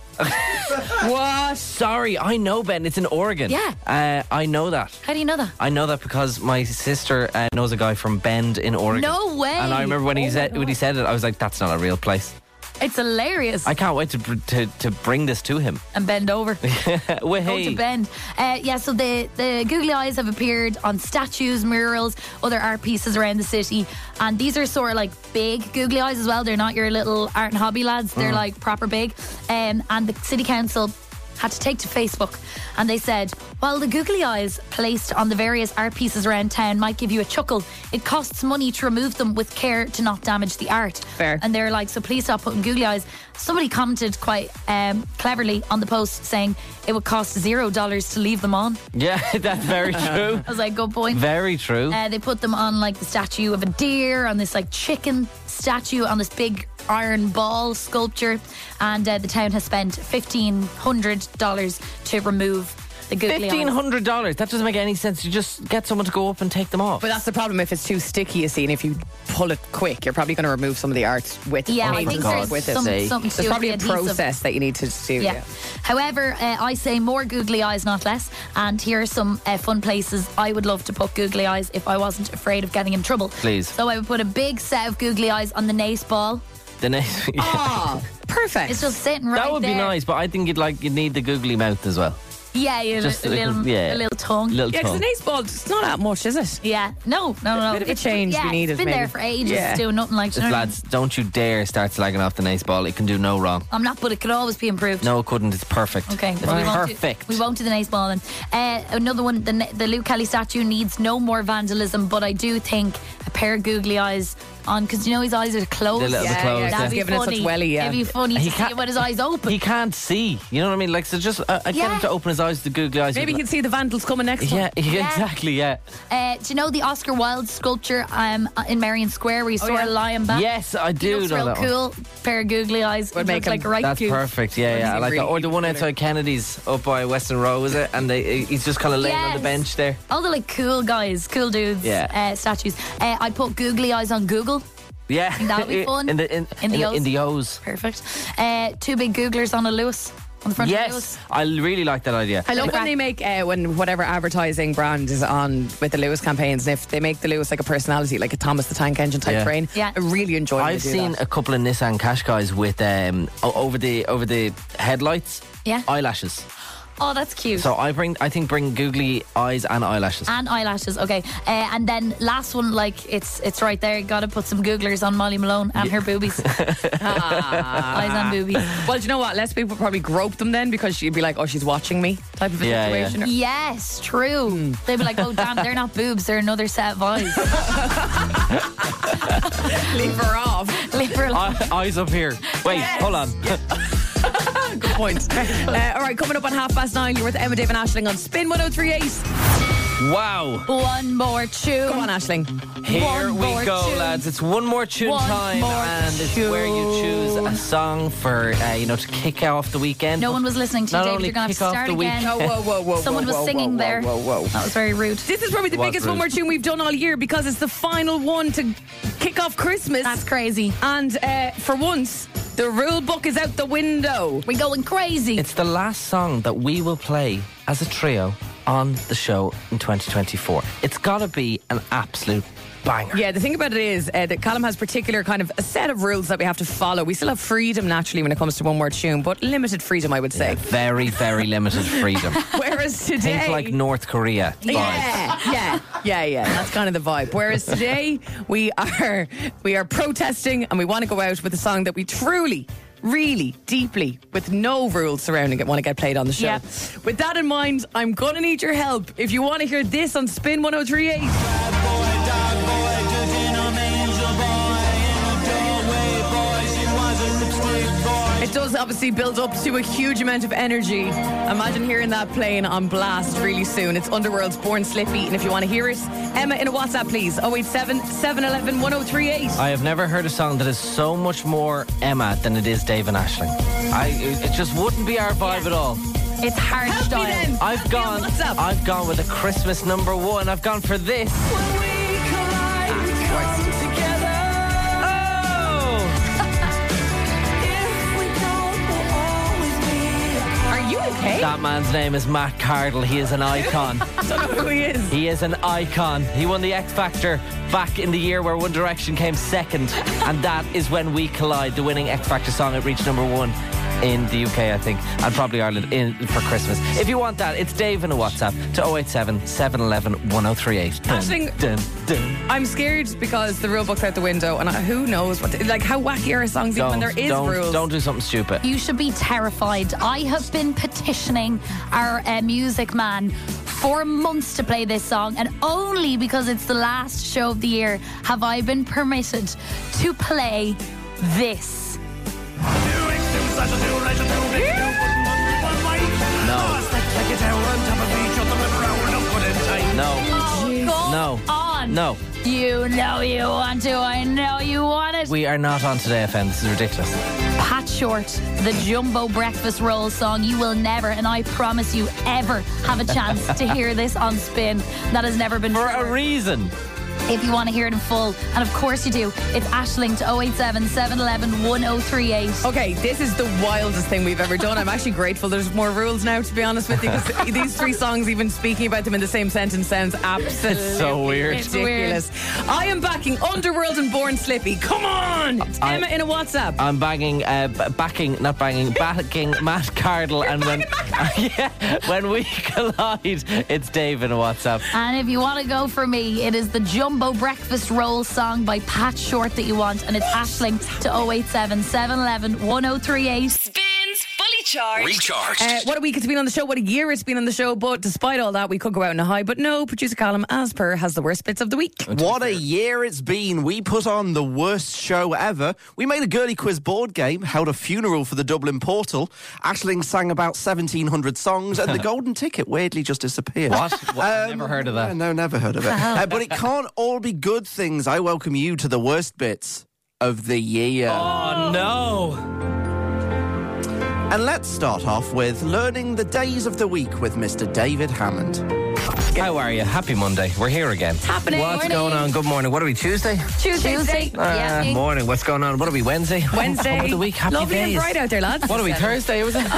What? Sorry, I know Bend. It's in Oregon. Yeah. I know that. How do you know that? I know that because my sister knows a guy from Bend in Oregon. No way. And I remember when he said it, I was like, "That's not a real place." It's hilarious. I can't wait to bring this to him. And bend over. Well, Go hey. to Bend. So the googly eyes have appeared on statues, murals, other art pieces around the city. And these are sort of like big googly eyes as well. They're not your little art and hobby lads. They're like proper big. And the city council had to take to Facebook and they said, while the googly eyes placed on the various art pieces around town might give you a chuckle, it costs money to remove them with care to not damage the art. Fair. And they're like, so please stop putting googly eyes. Somebody commented quite cleverly on the post saying it would cost $0 to leave them on. Yeah, that's very true. I was like, good point. Very true. They put them on like the statue of a deer, on this like chicken statue, on this big iron ball sculpture, and the town has spent $1,500 to remove the googly eyes. $1,500. That doesn't make any sense. You just get someone to go up and take them off. But that's the problem if it's too sticky, you see, and if you pull it quick, you're probably going to remove some of the art with Yeah, paint I think and there's stuff with something it. to do There's probably a with the adhesive. process that you need to do. Yeah. However, I say more googly eyes, not less. And here are some fun places I would love to put googly eyes if I wasn't afraid of getting in trouble. Please. So I would put a big set of googly eyes on the Nace ball. The next, Oh, perfect. It's just sitting right that would there. be nice, but I think you'd need the googly mouth as well. Yeah, Just a little tongue. Yeah, because the nace ball, it's not that much, is it? Yeah, no. bit of a It's- change yeah, we needed, It's been maybe. there for ages, Yeah. doing nothing like. Just, lads, don't you dare start slagging off the nace ball. It can do no wrong. I'm not, but it could always be improved. No, it couldn't. It's perfect. Okay, It's but perfect. we won't do the nace ball then. Another one, the Luke Kelly statue needs no more vandalism, but I do think a pair of googly eyes on, because you know his eyes are closed. The closed, That'd be giving it funny. such welly, yeah. It'd be funny to see him with his eyes open. He can't see. You know what I mean? Like, so just get him to open his eyes, the googly eyes. Maybe he can see the Vandals coming next Yeah, one. exactly, yeah. Do you know the Oscar Wilde sculpture in Marion Square where you saw a lion back? Yes, I do He looks know real that one. cool. Pair of googly eyes. Would make Looks like him- right That's cute. perfect, yeah. I like that. Or the one outside Kennedy's up by Western Row, is it? And he's just kind of laying on the Yes. bench there. All the like cool guys, cool dudes, statues. I put googly eyes on Google. Yeah. Think that would be fun. in the O's. Perfect. Two big googlers on a Lewis. On the front of the Lewis. Yes, I really like that idea. I love when they make when whatever advertising brand is on with the Lewis campaigns, and if they make the Lewis like a personality, like a Thomas the Tank Engine type train. Yeah. I really enjoy. When I've they do seen that. a couple of Nissan Qashqais with over the headlights, Yeah. eyelashes. Oh, that's cute. So I think bring googly eyes and eyelashes. And eyelashes, okay. And then last one, like it's right there. Got to put some googlers on Molly Malone and her boobies. Eyes and boobies. Well, do you know what? Less people probably grope them then because you'd be like, oh, she's watching me type of a Yeah, situation. Yes, true. They'd be like, oh damn, they're not boobs, they're another set of eyes. Leave her off. Leave her alone. Eyes up here. Wait, hold on. Good point. All right, coming up on 9:30, you're with Emma, Dave and Aisling on Spin 103.8. Wow. One more tune. Come on, Aisling. Here One we more go, tune. lads. It's one more tune One time, more and it's tune. where you choose a song for to kick off the weekend. No one was listening to you, Not David. only You're going to kick have off to start the again. weekend. Whoa. Someone was singing there. Whoa. That was very rude. This is probably the Was biggest rude. one more tune we've done all year because it's the final one to kick off Christmas. That's crazy. And for once, the rule book is out the window. We're going crazy. It's the last song that we will play as a trio on the show in 2024. It's got to be an absolute banger. Yeah, the thing about it is that Callum has particular kind of a set of rules that we have to follow. We still have freedom naturally when it comes to one more tune, but limited freedom, I would say. Yeah, very, very limited freedom. Whereas today, Think like North Korea vibes. Yeah. That's kind of the vibe. Whereas today we are protesting and we want to go out with a song that we truly, really, deeply, with no rules surrounding it, want to get played on the show. Yeah. With that in mind, I'm gonna need your help if you want to hear this on Spin 103.8. It does obviously build up to a huge amount of energy. Imagine hearing that playing on blast really soon. It's Underworld's Born Slippy, and if you want to hear it, Emma in a WhatsApp, please. 087 711 1038. I have never heard a song that is so much more Emma than it is Dave and Aisling. It just wouldn't be our vibe at all. It's hard Help me style. then. I've gone with a Christmas number one. I've gone for this. Are you okay? That man's name is Matt Cardle. He is an icon. I don't know who he is. He is an icon. He won the X Factor back in the year where One Direction came second, and that is When We Collide, the winning X Factor song. It reached number one in the UK, I think, and probably Ireland for Christmas. If you want that, it's Dave in a WhatsApp to 087 711 1038. Aisling, I'm scared because the rule book's out the window, and who knows what, how wacky are songs even when there is rules. Don't do something stupid. You should be terrified. I have been petitioning our music man for months to play this song, and only because it's the last show of the year have I been permitted to play this. No. On. No. You know you want to. I know you want it. We are not on Today FM. This is ridiculous. Pat Short, the Jumbo Breakfast Roll song. You will never, and I promise you, ever have a chance to hear this on Spin. That has never been For a reason. If you want to hear it in full, and of course you do, it's Aisling to 087 711 1038. Okay, this is the wildest thing we've ever done. I'm actually grateful there's more rules now, to be honest with you, because these three songs, even speaking about them in the same sentence, sounds absolutely It's so weird. ridiculous. I am backing Underworld and Born Slippy. Come on! It's Emma in a WhatsApp. I'm backing Matt Cardle, and when we collide, it's Dave in a WhatsApp. And if you want to go for me, it is the Jumbo Breakfast Roll song by Pat Short that you want, and it's Aisling to 087 711 1038. Spins Fully Recharged. What a week it's been on the show, what a year it's been on the show, but despite all that, we could go out in a high. But no, producer Callum, as per, has the worst bits of the week. What a year it's been. We put on the worst show ever. We made a girly quiz board game, held a funeral for the Dublin Portal. Aisling sang about 1,700 songs, and the golden ticket weirdly just disappeared. What? Never heard of that. No, never heard of it. But it can't all be good things. I welcome you to the worst bits of the year. Oh, no. And let's start off with learning the days of the week with Mr. David Hammond. How are you? Happy Monday. We're here again. It's happening. What's Morning. going on? Good morning. What are we, Tuesday? Tuesday. Yeah. Morning. What's going on? What are we, Wednesday? Wednesday. Top of the week. Happy Lovely days. and bright out there, lads. What are we, Thursday, was it?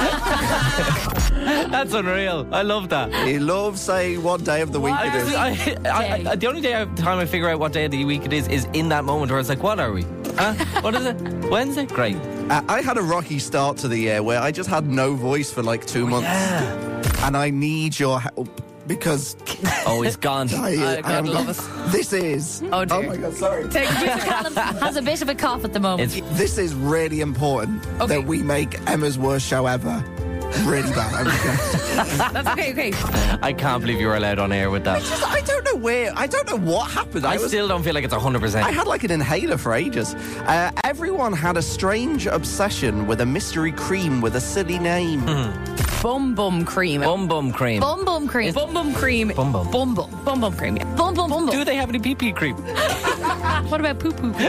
That's unreal. I love that. He loves saying what day of the week it is. The only time I figure out what day of the week it is in that moment where it's like, what are we? Huh? What is it? Wednesday? Great. I had a rocky start to the year where I just had no voice for like 2 months. Yeah. And I need your help because Oh, he's gone. God love us. this is... Oh, dear. Oh my God, sorry. Producer Callum has a bit of a cough at the moment. This is really important that we make Emma's worst show ever really bad. That's okay. I can't believe you were allowed on air with that. I don't know what happened. I still don't feel like it's 100%. I had like an inhaler for ages. Everyone had a strange obsession with a mystery cream with a silly name. Bum bum cream. Bum bum cream. Bum bum cream. Bum bum cream. Bum bum. Bum bum. Bum bum cream. Yeah. Bum bum bum bum. Do they have any pee-pee cream? What about poo poo?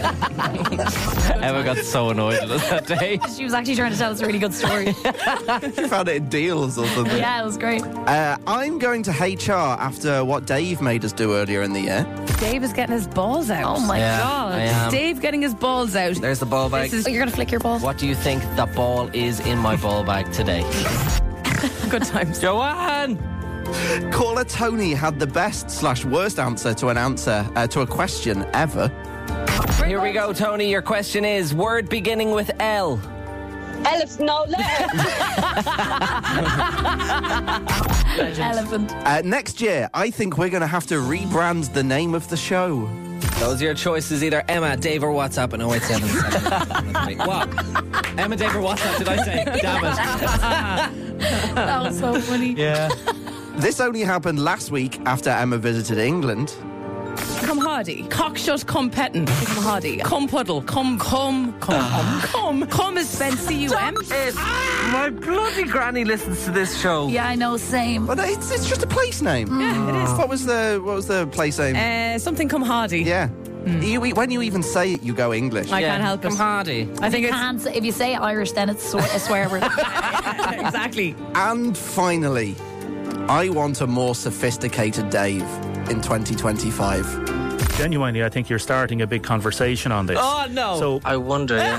Emma got so annoyed with us that day. She was actually trying to tell us a really good story. You found it in deals or something. Yeah, it was great. I'm going to HR after what Dave made us do earlier in the year. Dave is getting his balls out. Oh my Yeah, God. I am. Dave getting his balls out. There's the ball bag. This is You're going to flick your balls? What do you think the ball is in my ball bag today? good times. Joanne! Caller Tony had the best/worst answer to a question ever. Here we go, Tony. Your question is word beginning with L. Elephant, no letter. Elephant. Next year, I think we're going to have to rebrand the name of the show. Those are your choices, either Emma, Dave, or WhatsApp at 087. What? Emma, Dave, or WhatsApp, did I say? Damn it. That was so funny. Yeah. This only happened last week after Emma visited England. Come hardy. Cockshut, come pettin'. Come hardy. Come puddle. Come is spelled C-U-M. My bloody granny listens to this show. Yeah, I know, same. But it's just a place name. Yeah, it is. What was the place name? Something come hardy. Yeah. When you even say it, you go English. I can't help it. Come hardy. I think it's... If you say Irish, then it's a swear word. Exactly. And finally, I want a more sophisticated Dave in 2025. Genuinely, I think you're starting a big conversation on this. Oh, no. So I wonder, yeah.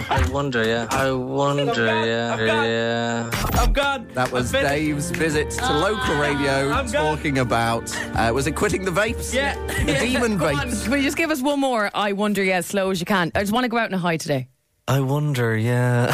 I'm gone. That was Dave's visit to local radio talking about, was it quitting the vapes? Yeah. The demon Come on, vapes. can you just give us one more? I wonder, as slow as you can. I just want to go out in a high today. I wonder, yeah.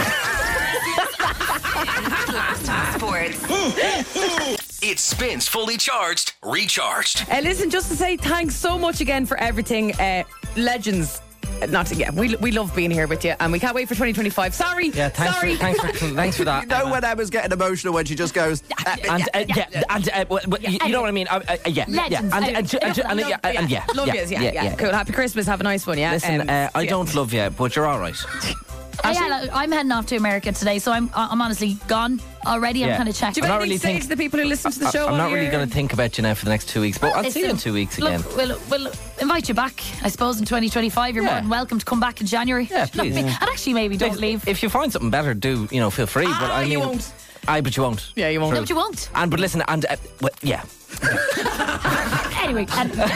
Sports. It spins fully charged, recharged. Listen, just to say thanks so much again for everything. Legends. We love being here with you, and we can't wait for 2025 . Sorry. Yeah, thanks for that. You know when Emma's getting emotional when she just goes... you know what I mean? Love yous, yeah. Cool. Happy Christmas. Have a nice one, yeah. Listen, I don't love you, but you're all right. I'm heading off to America today, so I'm honestly gone already. I'm kind of checked. Do you have anything to say to the people who listen to the show? I'm not really going to think about you now for the next 2 weeks, but I'll see you in 2 weeks again. Look, we'll invite you back, I suppose, in 2025. You're more than welcome to come back in January. Yeah, please. And actually, maybe don't leave. If you find something better, do feel free. But I mean, you won't. But you won't. Yeah, you won't. No, but you won't. But listen, yeah. Anyway.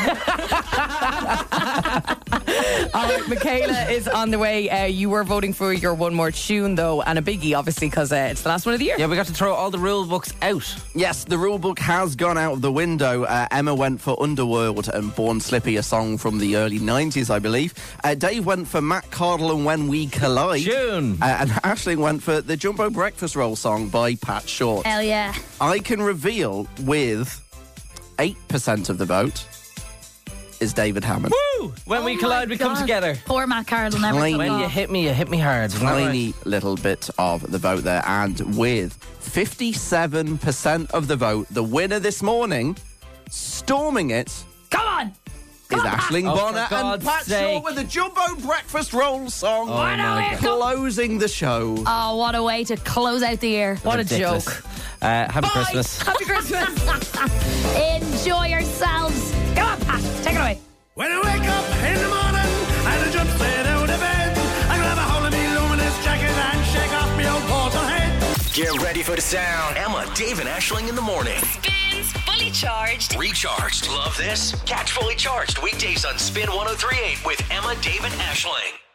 All right, Michaela is on the way. You were voting for your one more tune, though, and a biggie, obviously, because it's the last one of the year. Yeah, we got to throw all the rule books out. Yes, the rule book has gone out of the window. Emma went for Underworld and Born Slippy, a song from the early 90s, I believe. Dave went for Matt Cardle and When We Collide. June. And Aisling went for the Jumbo Breakfast Roll song by Pat Short. Hell yeah. I can reveal with 8% of the vote is David Hammond. Woo! When we collide, we come God. together. Poor Matt Carroll will never Tiny- come When you off. hit me hard. Isn't that Tiny right? little bit of the vote there. And with 57% of the vote, the winner this morning, storming it, Come on! is Aisling Oh, for Bonner and God's Pat Shaw sake. with the Jumbo Breakfast Roll song. my God. Closing the show. Oh, what a way to close out the year. What a Ridiculous. joke. Happy Christmas. Happy Christmas. Enjoy yourselves. Come on, Pat. Take it away. When I wake up in the morning and I jump straight out of bed, I grab a hold of me luminous jacket and shake off me old portal head. Get ready for the sound. Emma, Dave, and Aisling in the morning. Spins Fully Charged. Recharged. Love this? Catch Fully Charged weekdays on Spin 103.8 with Emma, Dave, and Aisling.